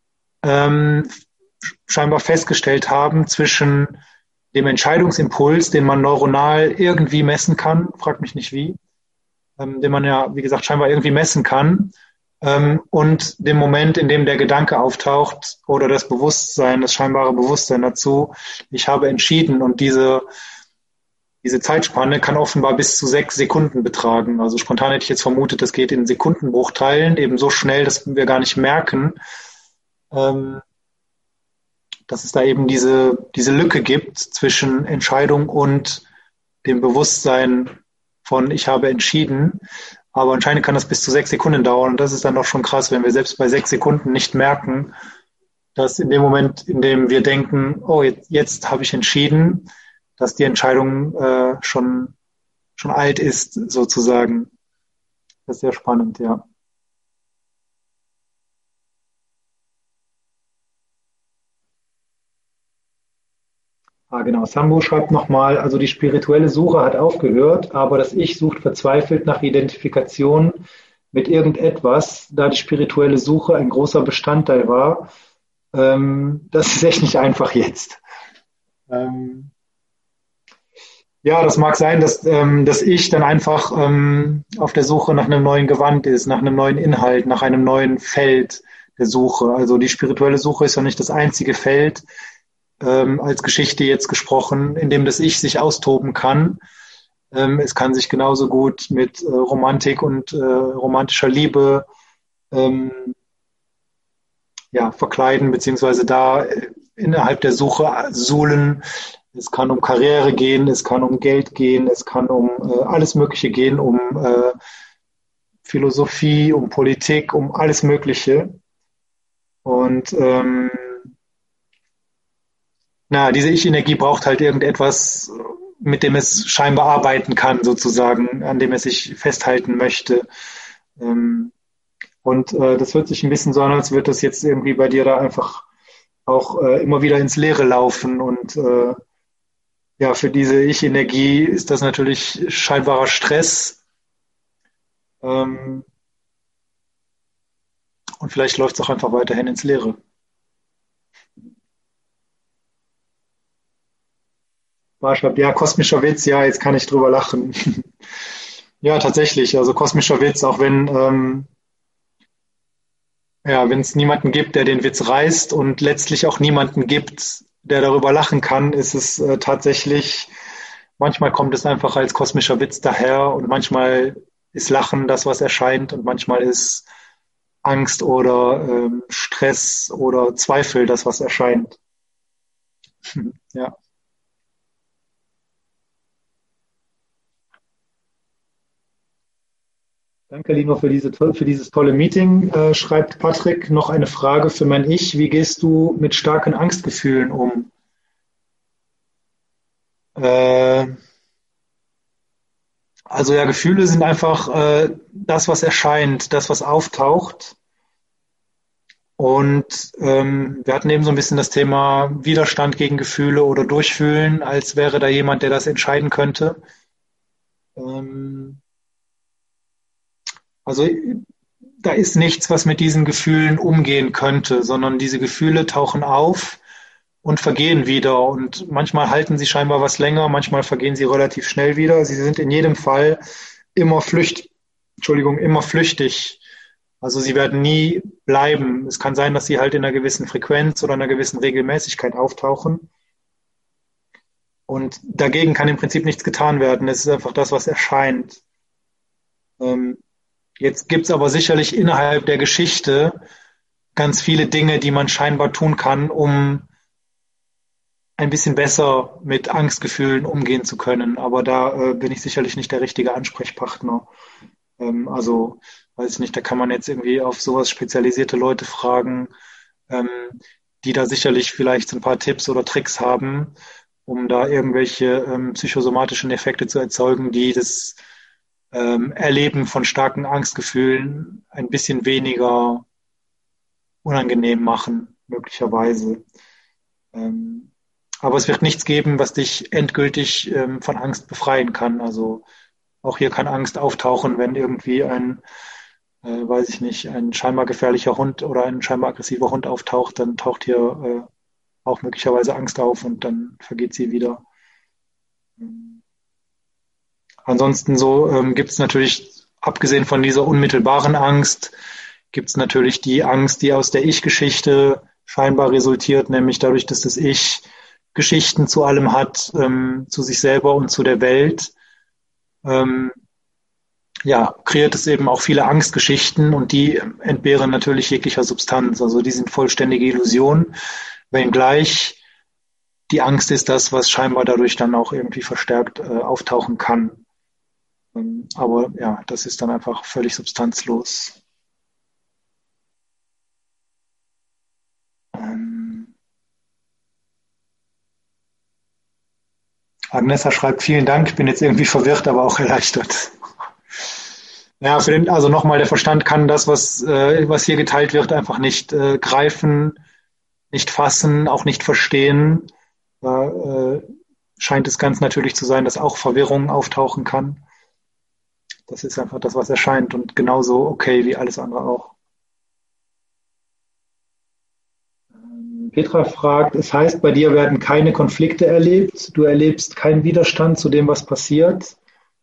scheinbar festgestellt haben zwischen dem Entscheidungsimpuls, den man neuronal irgendwie messen kann, frag mich nicht wie, den man ja, wie gesagt, scheinbar irgendwie messen kann, und dem Moment, in dem der Gedanke auftaucht oder das Bewusstsein, das scheinbare Bewusstsein dazu, ich habe entschieden und diese Zeitspanne kann offenbar bis zu 6 Sekunden betragen. Also spontan hätte ich jetzt vermutet, das geht in Sekundenbruchteilen, eben so schnell, dass wir gar nicht merken, dass es da eben diese Lücke gibt zwischen Entscheidung und dem Bewusstsein von ich habe entschieden. Aber anscheinend kann das bis zu 6 Sekunden dauern. Und das ist dann doch schon krass, wenn wir selbst bei 6 Sekunden nicht merken, dass in dem Moment, in dem wir denken, oh, jetzt habe ich entschieden, dass die Entscheidung schon alt ist, sozusagen. Das ist sehr spannend, ja. Genau. Sambo schreibt nochmal, also die spirituelle Suche hat aufgehört, aber das Ich sucht verzweifelt nach Identifikation mit irgendetwas, da die spirituelle Suche ein großer Bestandteil war. Das ist echt nicht einfach jetzt. Ja, das mag sein, dass das Ich dann einfach auf der Suche nach einem neuen Gewand ist, nach einem neuen Inhalt, nach einem neuen Feld der Suche. Also die spirituelle Suche ist ja nicht das einzige Feld, als Geschichte jetzt gesprochen, in dem das Ich sich austoben kann. Es kann sich genauso gut mit Romantik und romantischer Liebe verkleiden, beziehungsweise da innerhalb der Suche suhlen. Es kann um Karriere gehen, es kann um Geld gehen, es kann um alles Mögliche gehen, um Philosophie, um Politik, um alles Mögliche. Und diese Ich-Energie braucht halt irgendetwas, mit dem es scheinbar arbeiten kann, sozusagen, an dem es sich festhalten möchte. Und das hört sich ein bisschen so an, als würde das jetzt irgendwie bei dir da einfach auch immer wieder ins Leere laufen. Und für diese Ich-Energie ist das natürlich scheinbarer Stress. Und vielleicht läuft es auch einfach weiterhin ins Leere. Schreibt, ja, kosmischer Witz, ja, jetzt kann ich drüber lachen. Ja, tatsächlich, also kosmischer Witz, auch wenn wenn es niemanden gibt, der den Witz reißt und letztlich auch niemanden gibt, der darüber lachen kann, ist es tatsächlich, manchmal kommt es einfach als kosmischer Witz daher und manchmal ist Lachen das, was erscheint und manchmal ist Angst oder Stress oder Zweifel das, was erscheint. Ja. Danke, Lino, für dieses tolle Meeting. Schreibt Patrick noch eine Frage für mein Ich. Wie gehst du mit starken Angstgefühlen um? Also ja, Gefühle sind einfach das, was erscheint, das, was auftaucht. Und wir hatten eben so ein bisschen das Thema Widerstand gegen Gefühle oder Durchfühlen, als wäre da jemand, der das entscheiden könnte. Also da ist nichts, was mit diesen Gefühlen umgehen könnte, sondern diese Gefühle tauchen auf und vergehen wieder. Und manchmal halten sie scheinbar was länger, manchmal vergehen sie relativ schnell wieder. Sie sind in jedem Fall immer flüchtig. Also sie werden nie bleiben. Es kann sein, dass sie halt in einer gewissen Frequenz oder einer gewissen Regelmäßigkeit auftauchen. Und dagegen kann im Prinzip nichts getan werden. Es ist einfach das, was erscheint. Jetzt gibt es aber sicherlich innerhalb der Geschichte ganz viele Dinge, die man scheinbar tun kann, um ein bisschen besser mit Angstgefühlen umgehen zu können. Aber da bin ich sicherlich nicht der richtige Ansprechpartner. Also, weiß ich nicht, da kann man jetzt irgendwie auf sowas spezialisierte Leute fragen, die da sicherlich vielleicht so ein paar Tipps oder Tricks haben, um da irgendwelche psychosomatischen Effekte zu erzeugen, die das Erleben von starken Angstgefühlen ein bisschen weniger unangenehm machen, möglicherweise. Aber es wird nichts geben, was dich endgültig von Angst befreien kann. Also auch hier kann Angst auftauchen, wenn irgendwie ein scheinbar gefährlicher Hund oder ein scheinbar aggressiver Hund auftaucht, dann taucht hier auch möglicherweise Angst auf und dann vergeht sie wieder. Ansonsten gibt es natürlich, abgesehen von dieser unmittelbaren Angst, gibt es natürlich die Angst, die aus der Ich-Geschichte scheinbar resultiert, nämlich dadurch, dass das Ich Geschichten zu allem hat, zu sich selber und zu der Welt. Kreiert es eben auch viele Angstgeschichten und die entbehren natürlich jeglicher Substanz. Also die sind vollständige Illusionen, wenngleich die Angst ist das, was scheinbar dadurch dann auch irgendwie verstärkt auftauchen kann. Aber ja, das ist dann einfach völlig substanzlos. Agnesa schreibt, vielen Dank, ich bin jetzt irgendwie verwirrt, aber auch erleichtert. Ja, also nochmal, der Verstand kann das, was hier geteilt wird, einfach nicht greifen, nicht fassen, auch nicht verstehen. Da scheint es ganz natürlich zu sein, dass auch Verwirrung auftauchen kann. Das ist einfach das, was erscheint und genauso okay wie alles andere auch. Petra fragt, es heißt, bei dir werden keine Konflikte erlebt, du erlebst keinen Widerstand zu dem, was passiert.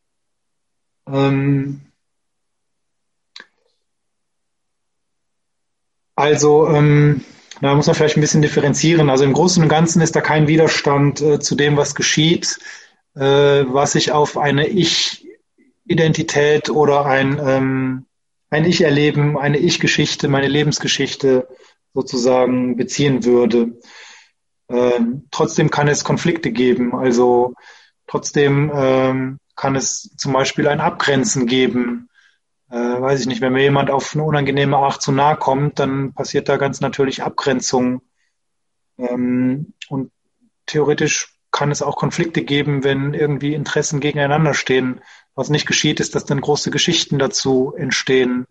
Da muss man vielleicht ein bisschen differenzieren. Also im Großen und Ganzen ist da kein Widerstand zu dem, was geschieht. was sich auf eine Ich-Identität oder ein Ich-Erleben, eine Ich-Geschichte, meine Lebensgeschichte sozusagen beziehen würde. Trotzdem kann es Konflikte geben. Also trotzdem kann es zum Beispiel ein Abgrenzen geben. Weiß ich nicht, wenn mir jemand auf eine unangenehme Art zu nahe kommt, dann passiert da ganz natürlich Abgrenzung. Und theoretisch kann es auch Konflikte geben, wenn irgendwie Interessen gegeneinander stehen. Was nicht geschieht, ist, dass dann große Geschichten dazu entstehen.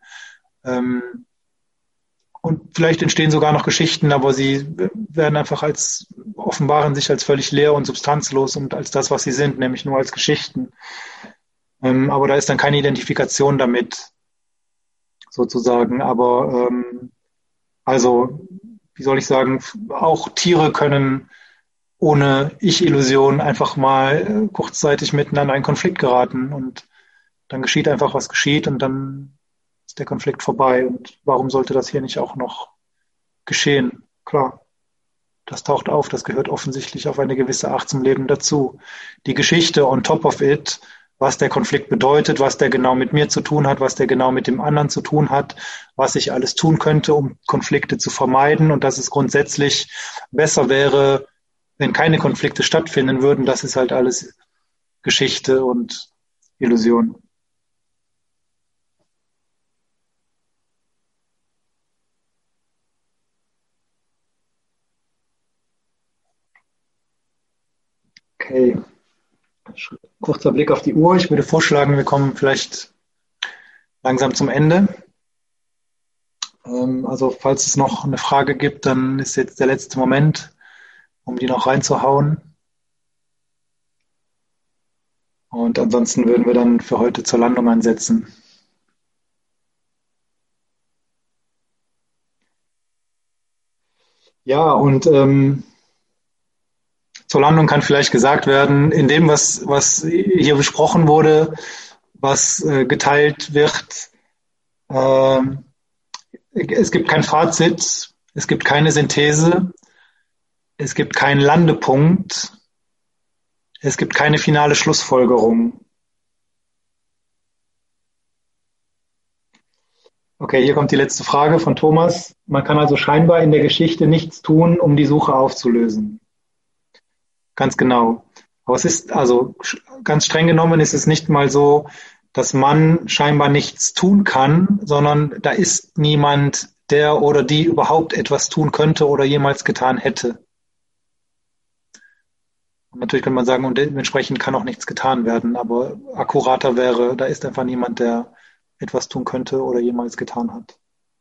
Und vielleicht entstehen sogar noch Geschichten, aber sie werden einfach offenbaren sich als völlig leer und substanzlos und als das, was sie sind, nämlich nur als Geschichten. Aber da ist dann keine Identifikation damit, sozusagen. Aber also, wie soll ich sagen, auch Tiere können ohne Ich-Illusion einfach mal kurzzeitig miteinander in Konflikt geraten und dann geschieht einfach, was geschieht und dann ist der Konflikt vorbei. Und warum sollte das hier nicht auch noch geschehen? Klar, das taucht auf, das gehört offensichtlich auf eine gewisse Art zum Leben dazu. Die Geschichte on top of it, was der Konflikt bedeutet, was der genau mit mir zu tun hat, was der genau mit dem anderen zu tun hat, was ich alles tun könnte, um Konflikte zu vermeiden und dass es grundsätzlich besser wäre, wenn keine Konflikte stattfinden würden. Das ist halt alles Geschichte und Illusion. Okay. Kurzer Blick auf die Uhr. Ich würde vorschlagen, wir kommen vielleicht langsam zum Ende. Also falls es noch eine Frage gibt, dann ist jetzt der letzte Moment, um die noch reinzuhauen. Und ansonsten würden wir dann für heute zur Landung ansetzen. Ja, und zur Landung kann vielleicht gesagt werden, in dem, was hier besprochen wurde, was geteilt wird, es gibt kein Fazit, es gibt keine Synthese, es gibt keinen Landepunkt, es gibt keine finale Schlussfolgerung. Okay, hier kommt die letzte Frage von Thomas. Man kann also scheinbar in der Geschichte nichts tun, um die Suche aufzulösen. Ganz genau. Aber es ist, also ganz streng genommen ist es nicht mal so, dass man scheinbar nichts tun kann, sondern da ist niemand, der oder die überhaupt etwas tun könnte oder jemals getan hätte. Und natürlich kann man sagen, und dementsprechend kann auch nichts getan werden, aber akkurater wäre, da ist einfach niemand, der etwas tun könnte oder jemals getan hat.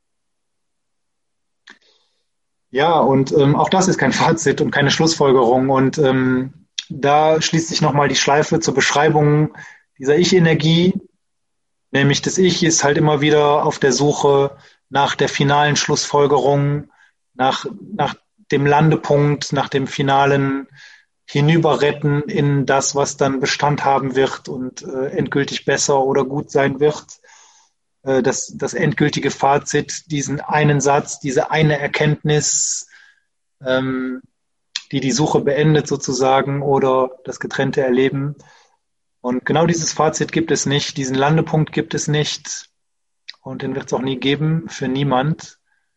Ja, und auch das ist kein Fazit und keine Schlussfolgerung. Und da schließt sich nochmal die Schleife zur Beschreibung dieser Ich-Energie, nämlich das Ich ist halt immer wieder auf der Suche nach der finalen Schlussfolgerung, nach dem Landepunkt, nach dem finalen Hinüberretten in das, was dann Bestand haben wird und endgültig besser oder gut sein wird. Das endgültige Fazit, diesen einen Satz, diese eine Erkenntnis, die Suche beendet sozusagen oder das getrennte Erleben. Und genau dieses Fazit gibt es nicht, diesen Landepunkt gibt es nicht und den wird es auch nie geben für niemand,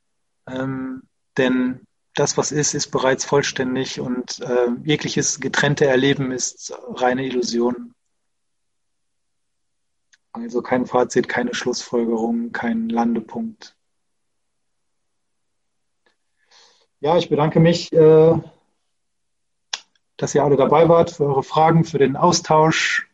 denn das, was ist bereits vollständig und jegliches getrennte Erleben ist reine Illusion. Also kein Fazit, keine Schlussfolgerung, kein Landepunkt. Ja, ich bedanke mich, dass ihr alle dabei wart, für eure Fragen, für den Austausch.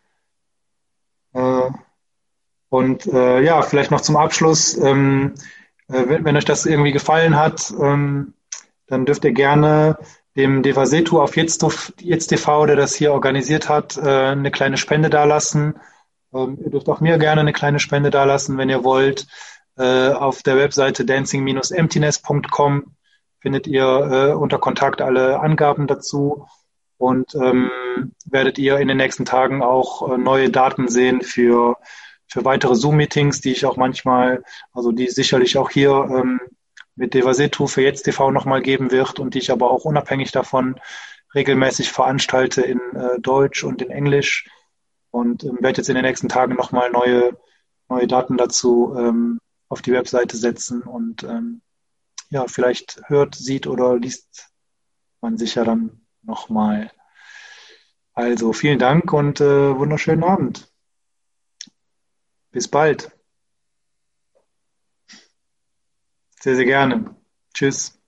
Und ja, vielleicht noch zum Abschluss, wenn euch das irgendwie gefallen hat, dann dürft ihr gerne dem Devasetu auf jetzt TV, der das hier organisiert hat, eine kleine Spende dalassen. Ihr dürft auch mir gerne eine kleine Spende dalassen, wenn ihr wollt. Auf der Webseite dancing-emptiness.com findet ihr unter Kontakt alle Angaben dazu und werdet ihr in den nächsten Tagen auch neue Daten sehen für weitere Zoom-Meetings, die ich auch manchmal, also die sicherlich auch hier mit Devasetu für jetzt TV nochmal geben wird und die ich aber auch unabhängig davon regelmäßig veranstalte in Deutsch und in Englisch und werde jetzt in den nächsten Tagen nochmal neue Daten dazu auf die Webseite setzen und ja, vielleicht hört, sieht oder liest man sich ja dann nochmal. Also vielen Dank und wunderschönen Abend. Bis bald. Sehr, sehr gerne. Tschüss.